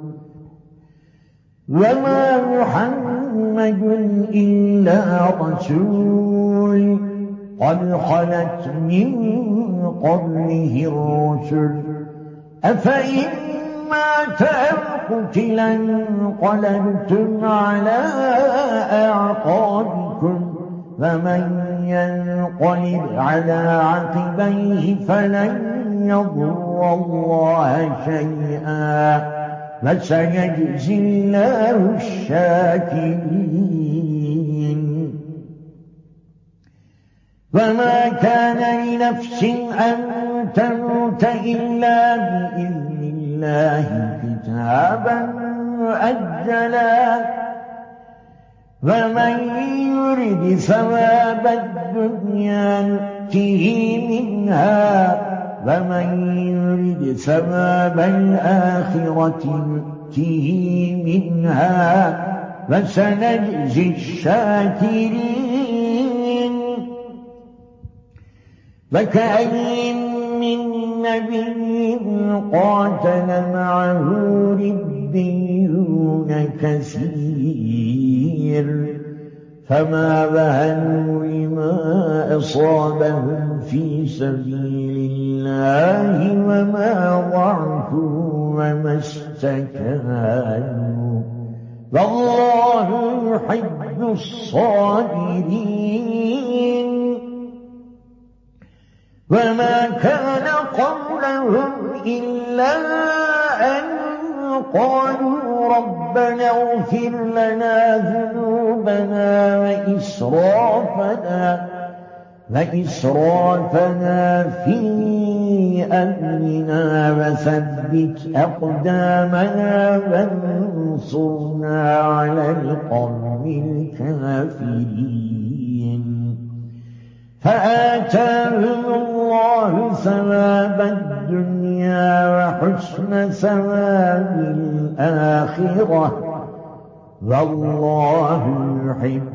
وما محمد إلا رسول قد خلت من قبله الرسل أفإن مات أو قتلا انقلبتم على أعقابكم فمن ينقلب على عقبيه فلن يضر الله شيئا فسيجزي الله الشاكرين وما كان لنفس أن تموت إلا بإذن الله كتابا مؤجلا ومن يرد ثواب الدنيا نؤته منها ومن يرد ثواب الآخرة نؤته منها وسنجزي الشاكرين وكأين من نبي قاتل معه ربيون كثير فما وهنوا لما أصابهم في سبيل الله وما ضعفوا وما استكانوا والله يحب الصابرين وما كان قولهم إلا أن قالوا ربنا اغفر لنا ذنوبنا وإسرافنا وإسرافنا في أمرنا وثبت أقدامنا وانصرنا على القوم الكافرين فآتاهم الله ثواب الدنيا وحسن ثواب الآخرة والله يحب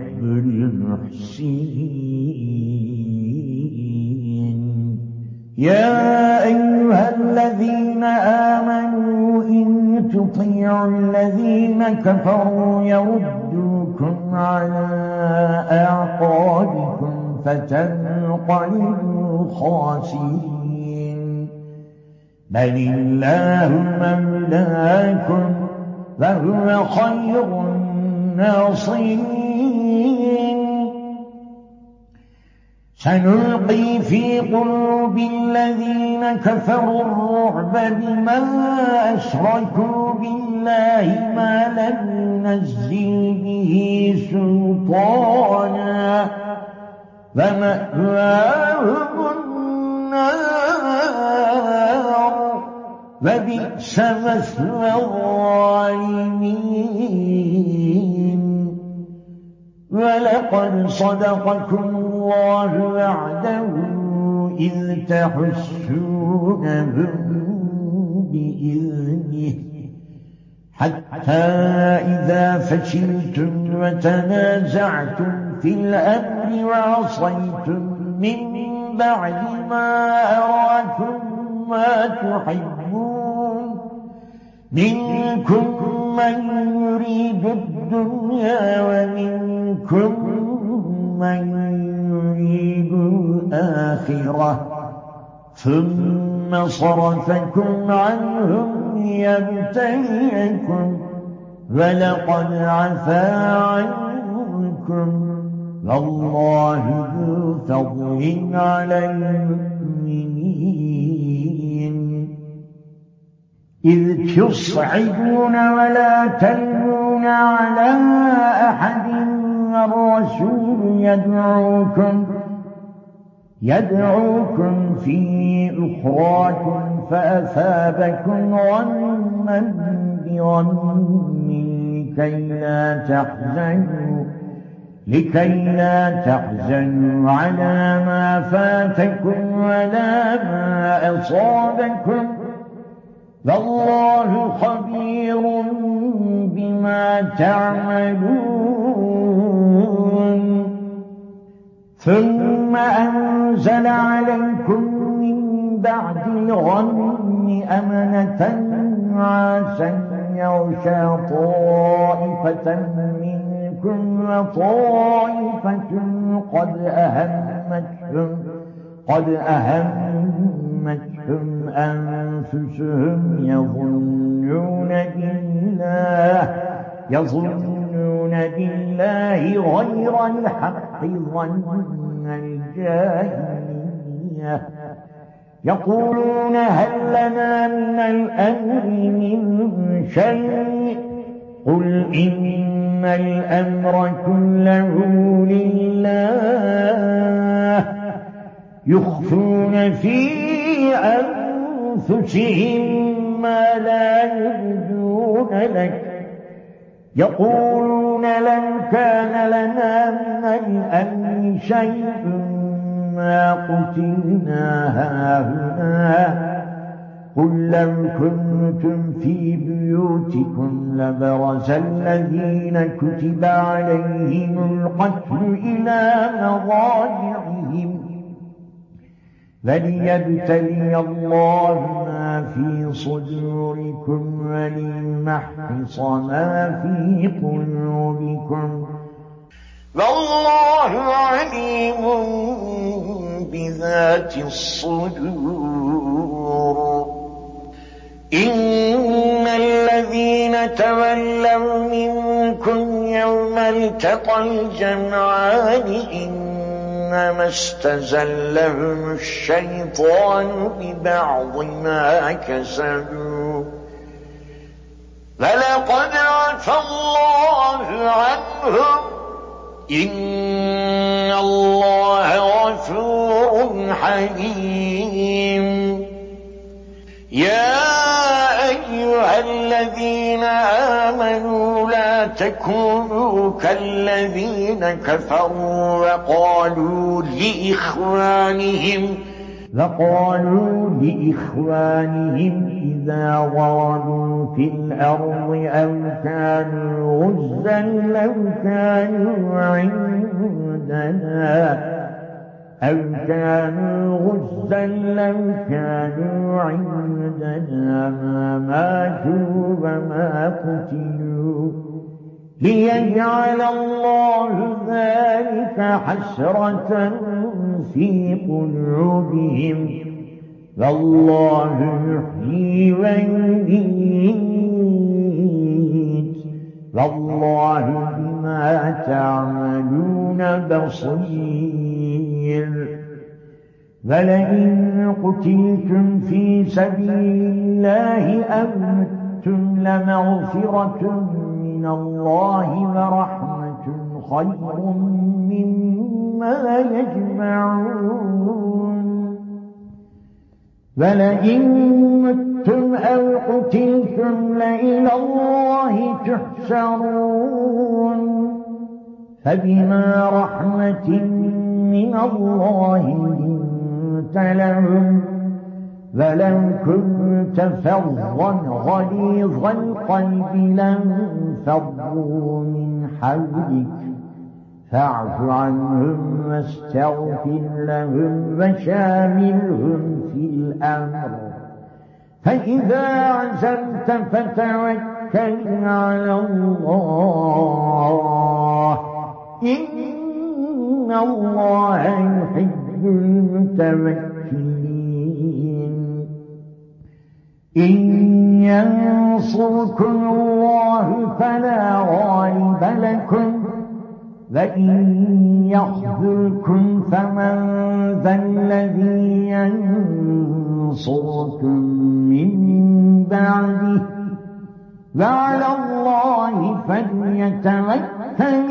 المحسنين يا أيها الذين آمنوا إن تطيعوا الذين كفروا يردوكم على أعقابكم فتنقلبوا خاسرين بل الله مولاكم وهو خير الناصرين سنلقي في قلوب الذين كفروا الرعب بما أشركوا بالله ما لم ينزل به سلطانا ومأواهم النار وبئس مثوى الظالمين ولقد صدقكم الله وعده إذ تحسونهم بإذنه حتى إذا فشلتم وتنازعتم في الأمر وعصيتم من بعد ما أراكم ما تحبون منكم من يريد الدنيا ومنكم من يريد الآخرة ثم صرفكم عنهم ليبتليكم ولقد عفا عنكم والله ذو فضل على المؤمنين إذ تصعدون ولا تلوون على أحد والرسول يدعوكم يدعوكم في أخراكم فأثابكم غما بغم لكي لا تحزنوا لكي لا تحزنوا على ما فاتكم ولا ما أصابكم والله خبير بما تعملون ثم أنزل عليكم من بعد الغم أمنة نعاسا يغشى طائفة منكم وطائفة قد أهمتهم قد أهمتهم أنفسهم يظنون بالله يظنون بالله غير الحق ظن الجاهلية يقولون هل لنا من الأمر من شيء قل إن الأمر كله لله يخفون في أنفسهم ما لا يبدون لك يقولون لن كان لنا من الأمر شيء ما قتلنا هاهنا قل لو كنتم في بيوتكم لبرز الذين كتب عليهم القتل إلى مضاجعهم فليبتلي الله ما في صدوركم وليمحص ما في قلوبكم والله عليم بذات الصدور إن الذين تولوا منكم يوم التقى الجمعان إنما استزلهم الشيطان ببعض ما كسبوا فلقد عفى الله عنهم إن الله غفور حليم يا أيها الذين آمنوا لا تكونوا كالذين كفروا وقالوا لإخوانهم وقالوا لإخوانهم إذا ضربوا في الأرض أو كانوا غزا لو كانوا عندنا أو كانوا غزا لو كانوا عندنا ما ماتوا وما قتلوا ليجعل الله ذلك حسرة في قلوبهم والله يحيي ويميت والله بما تعملون بصير ولئن قتلتم في سبيل الله أو متم لمغفرة من الله ورحمة خير مما يجمعون ولئن متم أو قتلتم لإلى الله تحشرون فبما رحمة من الله لنت لهم ولو كنت فظا غليظ القلب لانفضوا من حولك فاعف عنهم واستغفر لهم وشاورهم في الأمر فإذا عزمت فتوكل على الله إن الله يحب المتوكلين إن ينصركم الله فلا غالب لكم وإن يخذلكم فمن ذا الذي ينصركم من بعده وعلى الله فليتوكل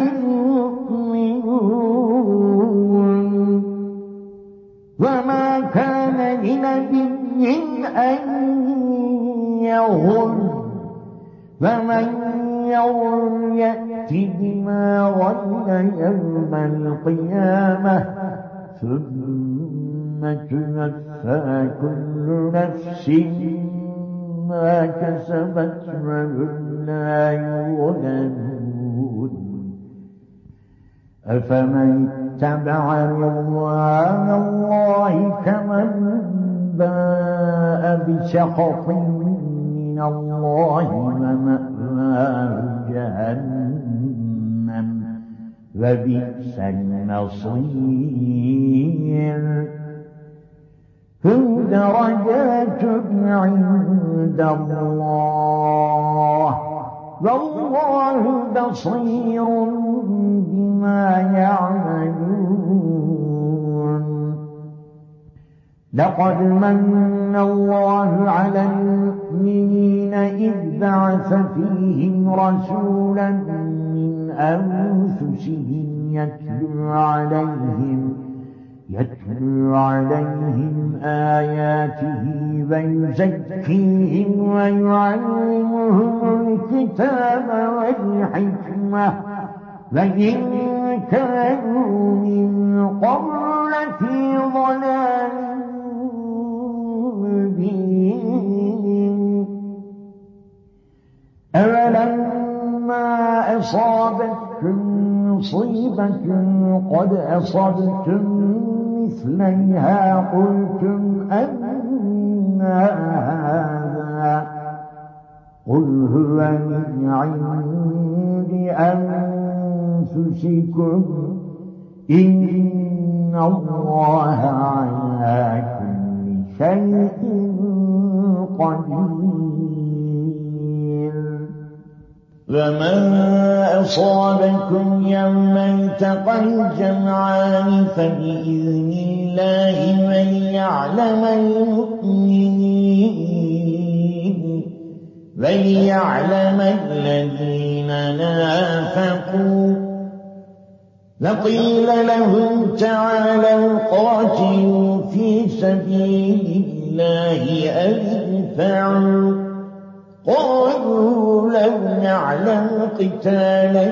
المؤمنون وما كان لنبي أن يغل ومن يغل يأت بما غل يوم القيامة ثم توفى كل نفس ما كسبت وهم لا يظلمون أفمن اتبع رضوان الله كمن باء بسخط من الله ومأواه جهنم وبئس المصير هم درجات عند الله والله بصير بما يعملون لقد من الله على المؤمنين إذ بعث فيهم رسولا من أنفسهم يتلو عليهم يتلو عليهم آياته ويزكيهم ويعلمهم الكتاب والحكمة وإن كانوا من قبل لفي ضلال مبين أولما أصابتكم مصيبة قد أصبتم مثليها قلتم أن هذا قل هو من عند أنفسكم إن الله على كل شيء قدير وما أصابكم يوم التقى الجمعان فبإذن الله وليعلم المؤمنين وليعلم الذين نافقوا لقيل لهم تعالوا قاتلوا في سبيل الله أو ادفعوا قالوا لو نعلم قتالا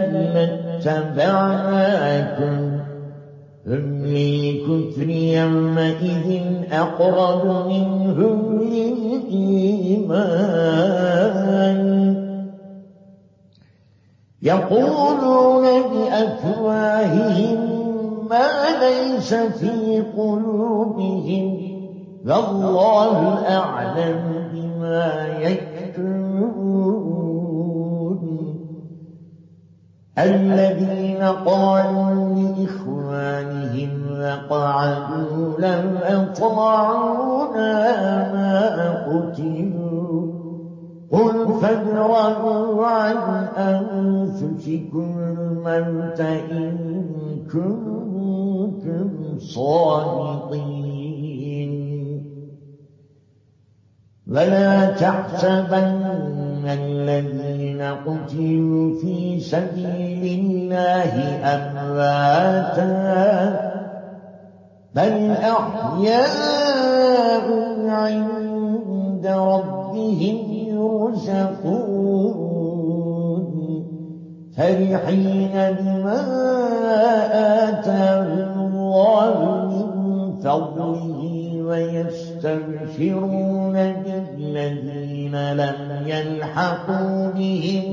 لاتبعناكم هم للكفر يومئذ أقرب منهم للإيمان يقولون بأفواههم ما ليس في قلوبهم والله أعلم بما يكتمون الذين قالوا لإخوانهم وقعدوا لو أطاعونا ما قتلوا قل فادرءوا عن أنفسكم الموت إن كنتم صادقين ولا تحسبن الذين قتلوا في سبيل الله أمواتا بل أحياء عند ربهم يرزقون فرحين بما آتاهم الله من فضله ويستبشرون بالذين لم يلحقوا بهم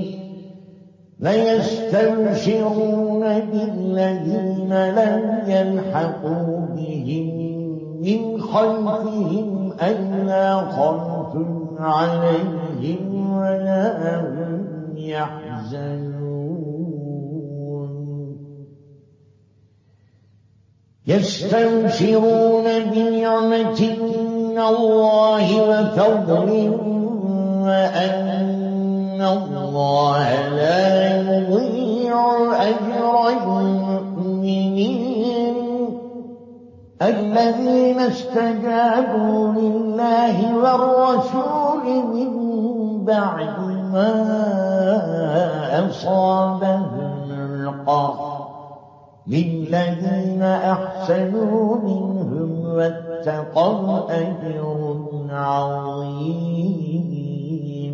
ويستبشرون بالذين لم يلحقوا بهم من خلفهم ألا خوف عليهم ولا هم يحزنون يستبشرون بنعمة من الله وفضل وأن الله لا يضيع أجر المؤمنين الذين استجابوا لله والرسول من بعد ما أصابهم القرح للذين أحسنوا منهم واتقوا أجر عظيم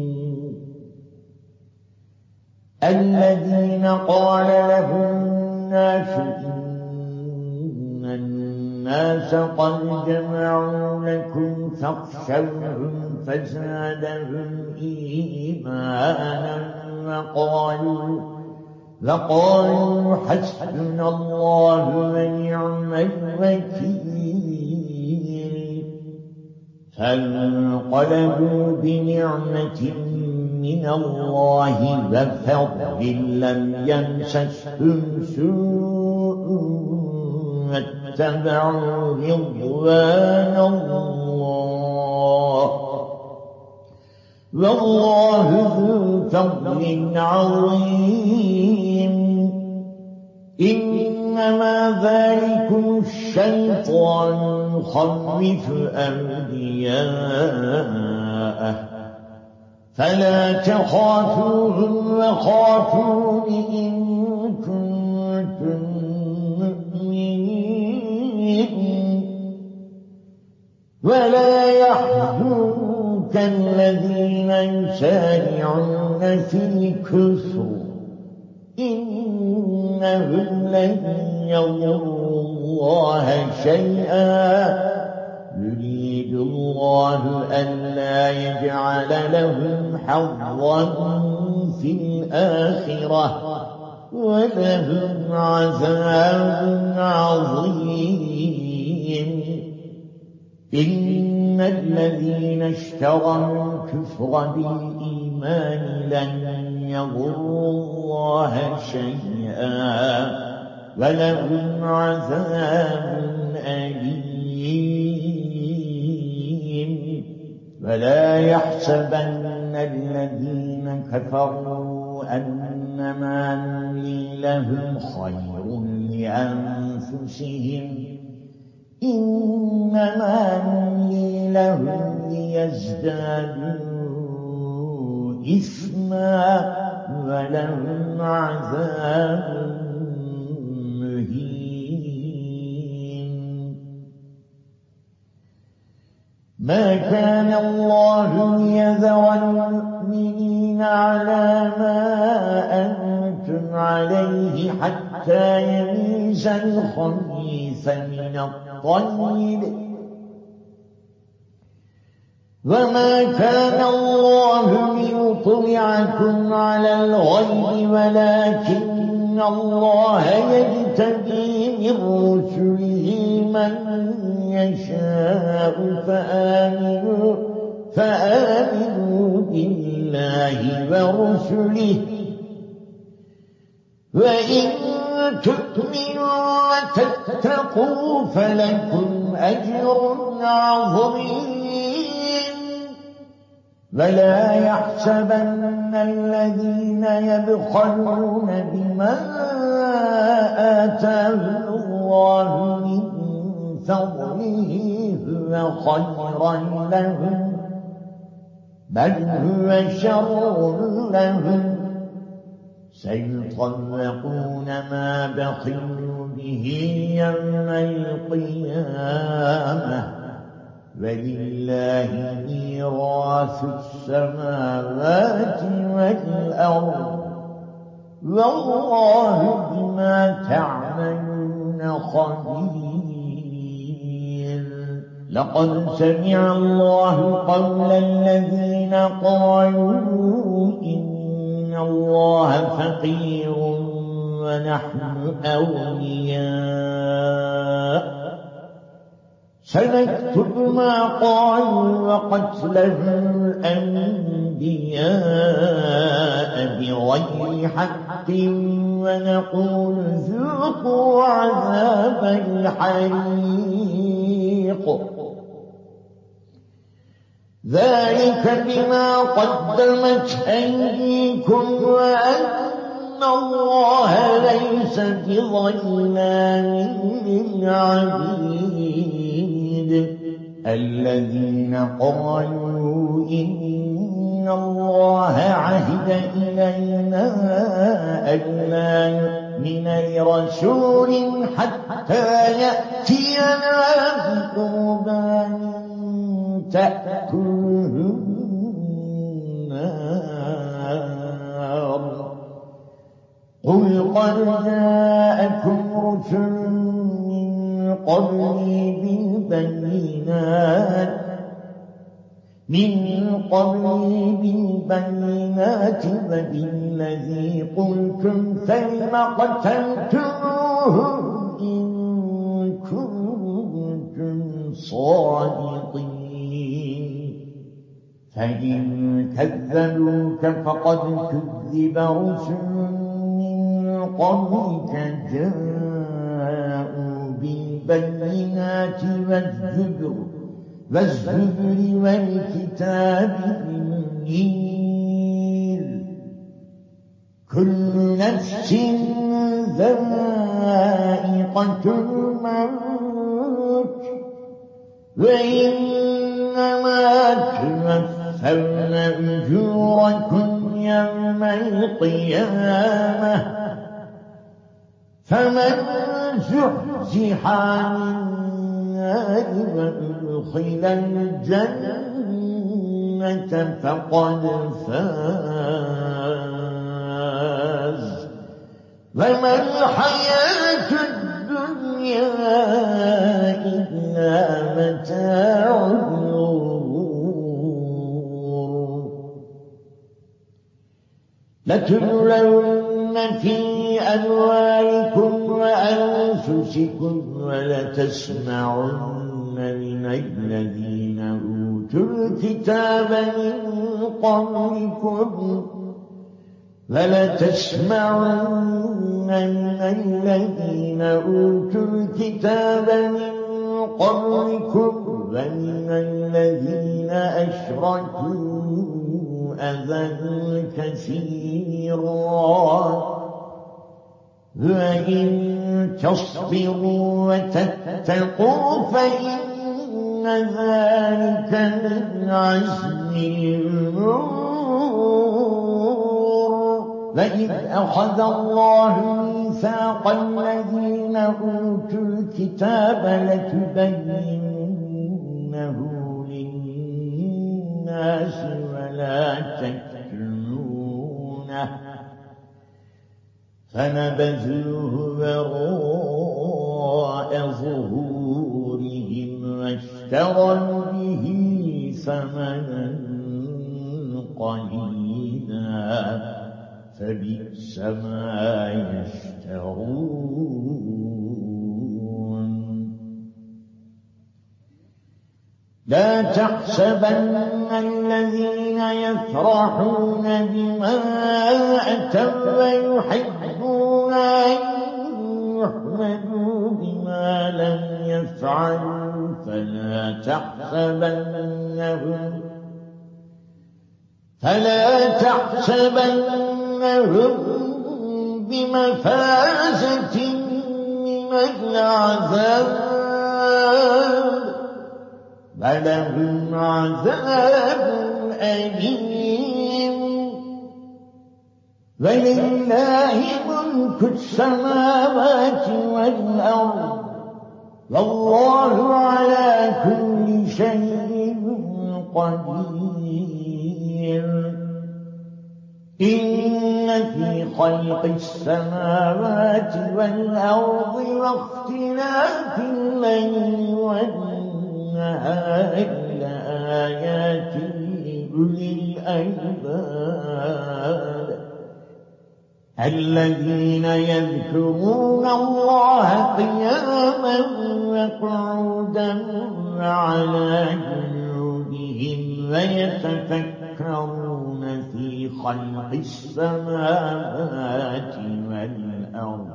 الذين قال لهم الناس إن الناس قد جمعوا لكم فاخشوهم فزادهم إيمانا وقالوا لقالوا حسبنا الله ونعم الوكيل فانقلبوا بنعمة من الله وفضل لم يمسسهم سوء واتبعوا رضوان الله والله ذو فضل عظيم إنما ذلكم الشيطان يخوف أولياءه فلا تخافوهم وخافون إن كنتم مؤمنين ولا يحزنك الذين يسارعون في الكفر إنهم لن يضروا الله شيئا يريد الله ألا يجعل لهم حظا في الآخرة ولهم عذاب عظيم إن الذين اشتروا الكفر بالإيمان لن يضروا الله شيئا ولهم عذاب أليم ولا يحسبن الذين كفروا أنما نملي لهم خير لأنفسهم إنما نملي لهم ليزدادوا إثما ولهم عذاب مهين ما كان الله ليذر المؤمنين على ما أنتم عليه حتى يميز الخبيث من الطيب وما كان الله ليطلعكم على الغيب ولكن الله يجتبي من رسله من يشاء فآمنوا فآمنوا بالله ورسله وإن تؤمنوا وتتقوا فلكم أجر عظيم ولا يحسبن الذين يبخلون بما آتاهم الله من فضله هو خيرا لهم بل هو شر لهم سيطوقون ما بخلوا به يوم القيامة ولله ميراث السماوات والأرض والله بما تعملون خبير لقد سمع الله قول الذين قالوا إن الله فقير ونحن أغنياء سنكتب ما قالوا وقتلهم الأنبياء بغير حق ونقول ذوقوا عذاب الحريق ذلك بما قدمت أيديكم وأن الله ليس بظلام للعبيد الذين قالوا إن الله عهد إلينا ألا نؤمن لرسول حتى يأتينا بقربان تأكله النار قل قد جاءكم رسل من قبلي بالبينات من قبلي بالبينات وبالذي قلتم فلم قتلتموهم إن كنتم صادقين فإن كذبوك فقد كذب رسل من قبلك جاءوا بالبينات والزبر والزبر والكتاب المنير كل نفس ذائقة الموت وإنما توفون أجوركم يوم القيامة فمن زحزح عن النار وأدخل الجنة فقد فاز وما الحياة الدنيا إلا متاع الغرور لتبلون في أموالكم وأنفسكم ولتسمعن من الذين أوتوا الكتاب من قبلكم ولتسمعن من الذين أوتوا الكتاب من قبلكم ومن الذين أشركوا أذى كثيرا وإن تصبروا وتتقوا فإن ذلك من عزم الأمور وإذ أخذ الله ميثاق الذين أوتوا الكتاب لتبيننه للناس ولا تكتمونه فنبذوه وراء ظهورهم واشتروا به ثمنا قليلا فبئس ما يشترون لا تحسبن الذين يفرحون بما أتوا ويحبون أن يحمدوا بما لم يفعلوا فلا تحسبنهم فلا تحسبنهم بمفازة من العذاب ولهم عذاب أليم ولله ملك السماوات والأرض والله على كل شيء قدير إن في خلق السماوات والأرض واختلاف الليل والنهار لآيات لأولي الألباب الذين يذكرون الله قياما وقعودا وعلى جنوبهم ويتفكرون في خلق السماوات والأرض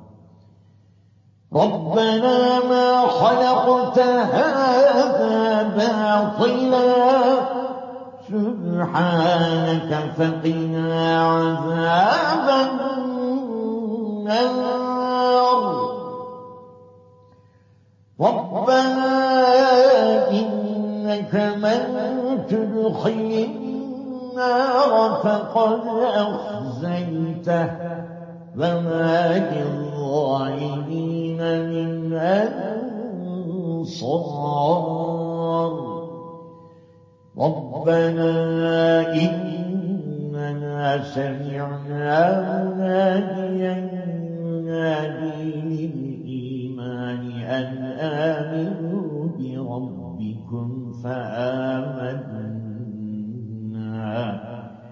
ربنا ما خلقت هذا باطلا سبحانك فقنا عذاب النار ربنا إنك من تدخل النار فقد أخزيته وما للظالمين من أنصار ربنا إننا سمعنا مناديا ينادي للإيمان أن آمنوا بربكم فآمنا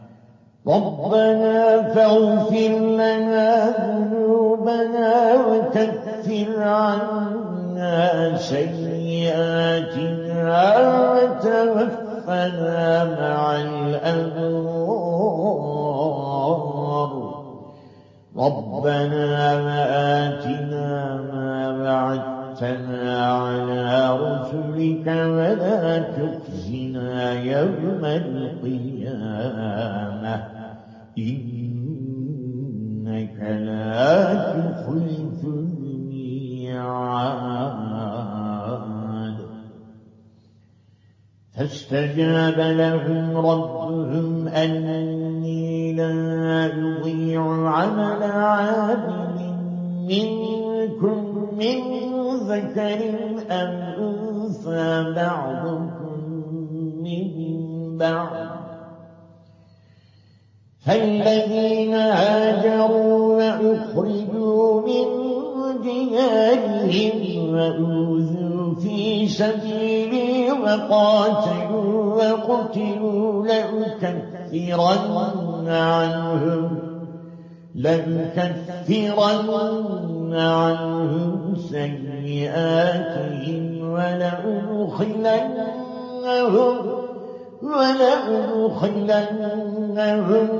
ربنا فاغفر لنا ذنوبنا وكفر عنا سيئاتنا وتوفنا مع الأبرار ربنا وآتنا ما وعدتنا على رسلك ولا تخزنا يوم القيامة إنك لا تخلف الميعاد فاستجاب لهم ربهم أني لا يضيع عمل عامل منكم من ذكر أو أنثى بعضكم من بعض فالذين هاجروا وأخرجوا من ديارهم وأوذوا في سبيلي وقاتلوا وقتلوا لأكفرن عنهم لأكفرن عنهم سيئاتهم ولأدخلنهم ولأدخلنهم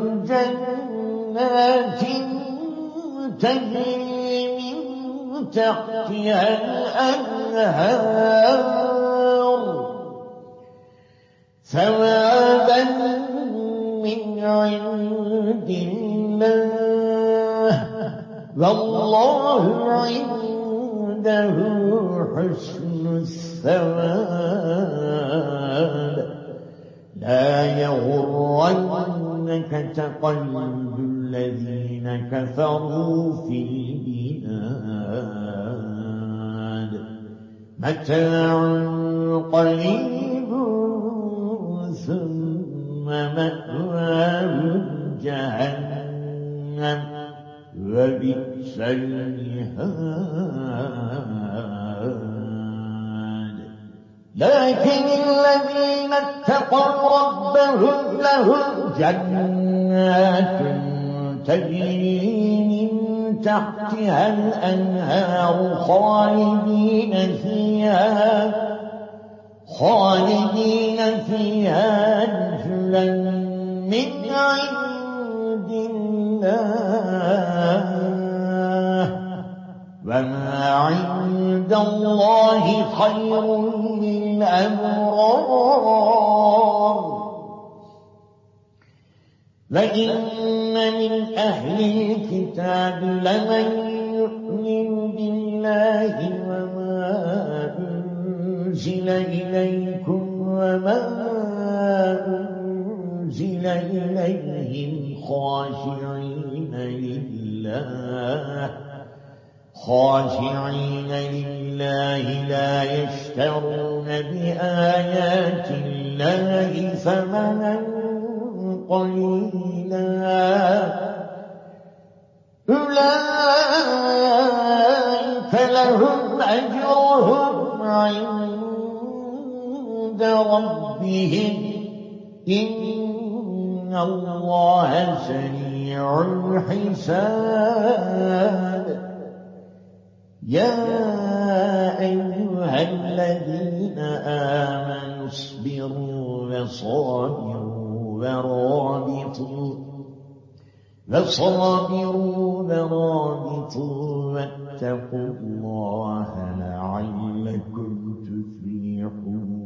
جنات تجري من تحتها الأنهار ثوابا من عند الله والله عنده حسن الثواب لا يغرنك تقلب الذين كفروا في البلاد متاع قليل ثم مأواهم جهنم وبئس المهاد لكن الذين اتقوا ربهم لهم جنات تجري من تحتها الأنهار خالدين فيها خالدين فيها نزلا من عند الله وما عند الله خير للأبرار وإن من أهل الكتاب لمن يؤمن بالله وما أنزل إليكم وما أنزل إليهم خاشعين لله خاشعين لله لا يشترون بآيات الله ثمنا قليلا أولئك لهم أجرهم عند ربهم إن الله سريع الحساب يا أيها الذين آمنوا اصبروا وصابروا ورابطوا وصابروا ورابطوا واتقوا الله لعلكم تفلحون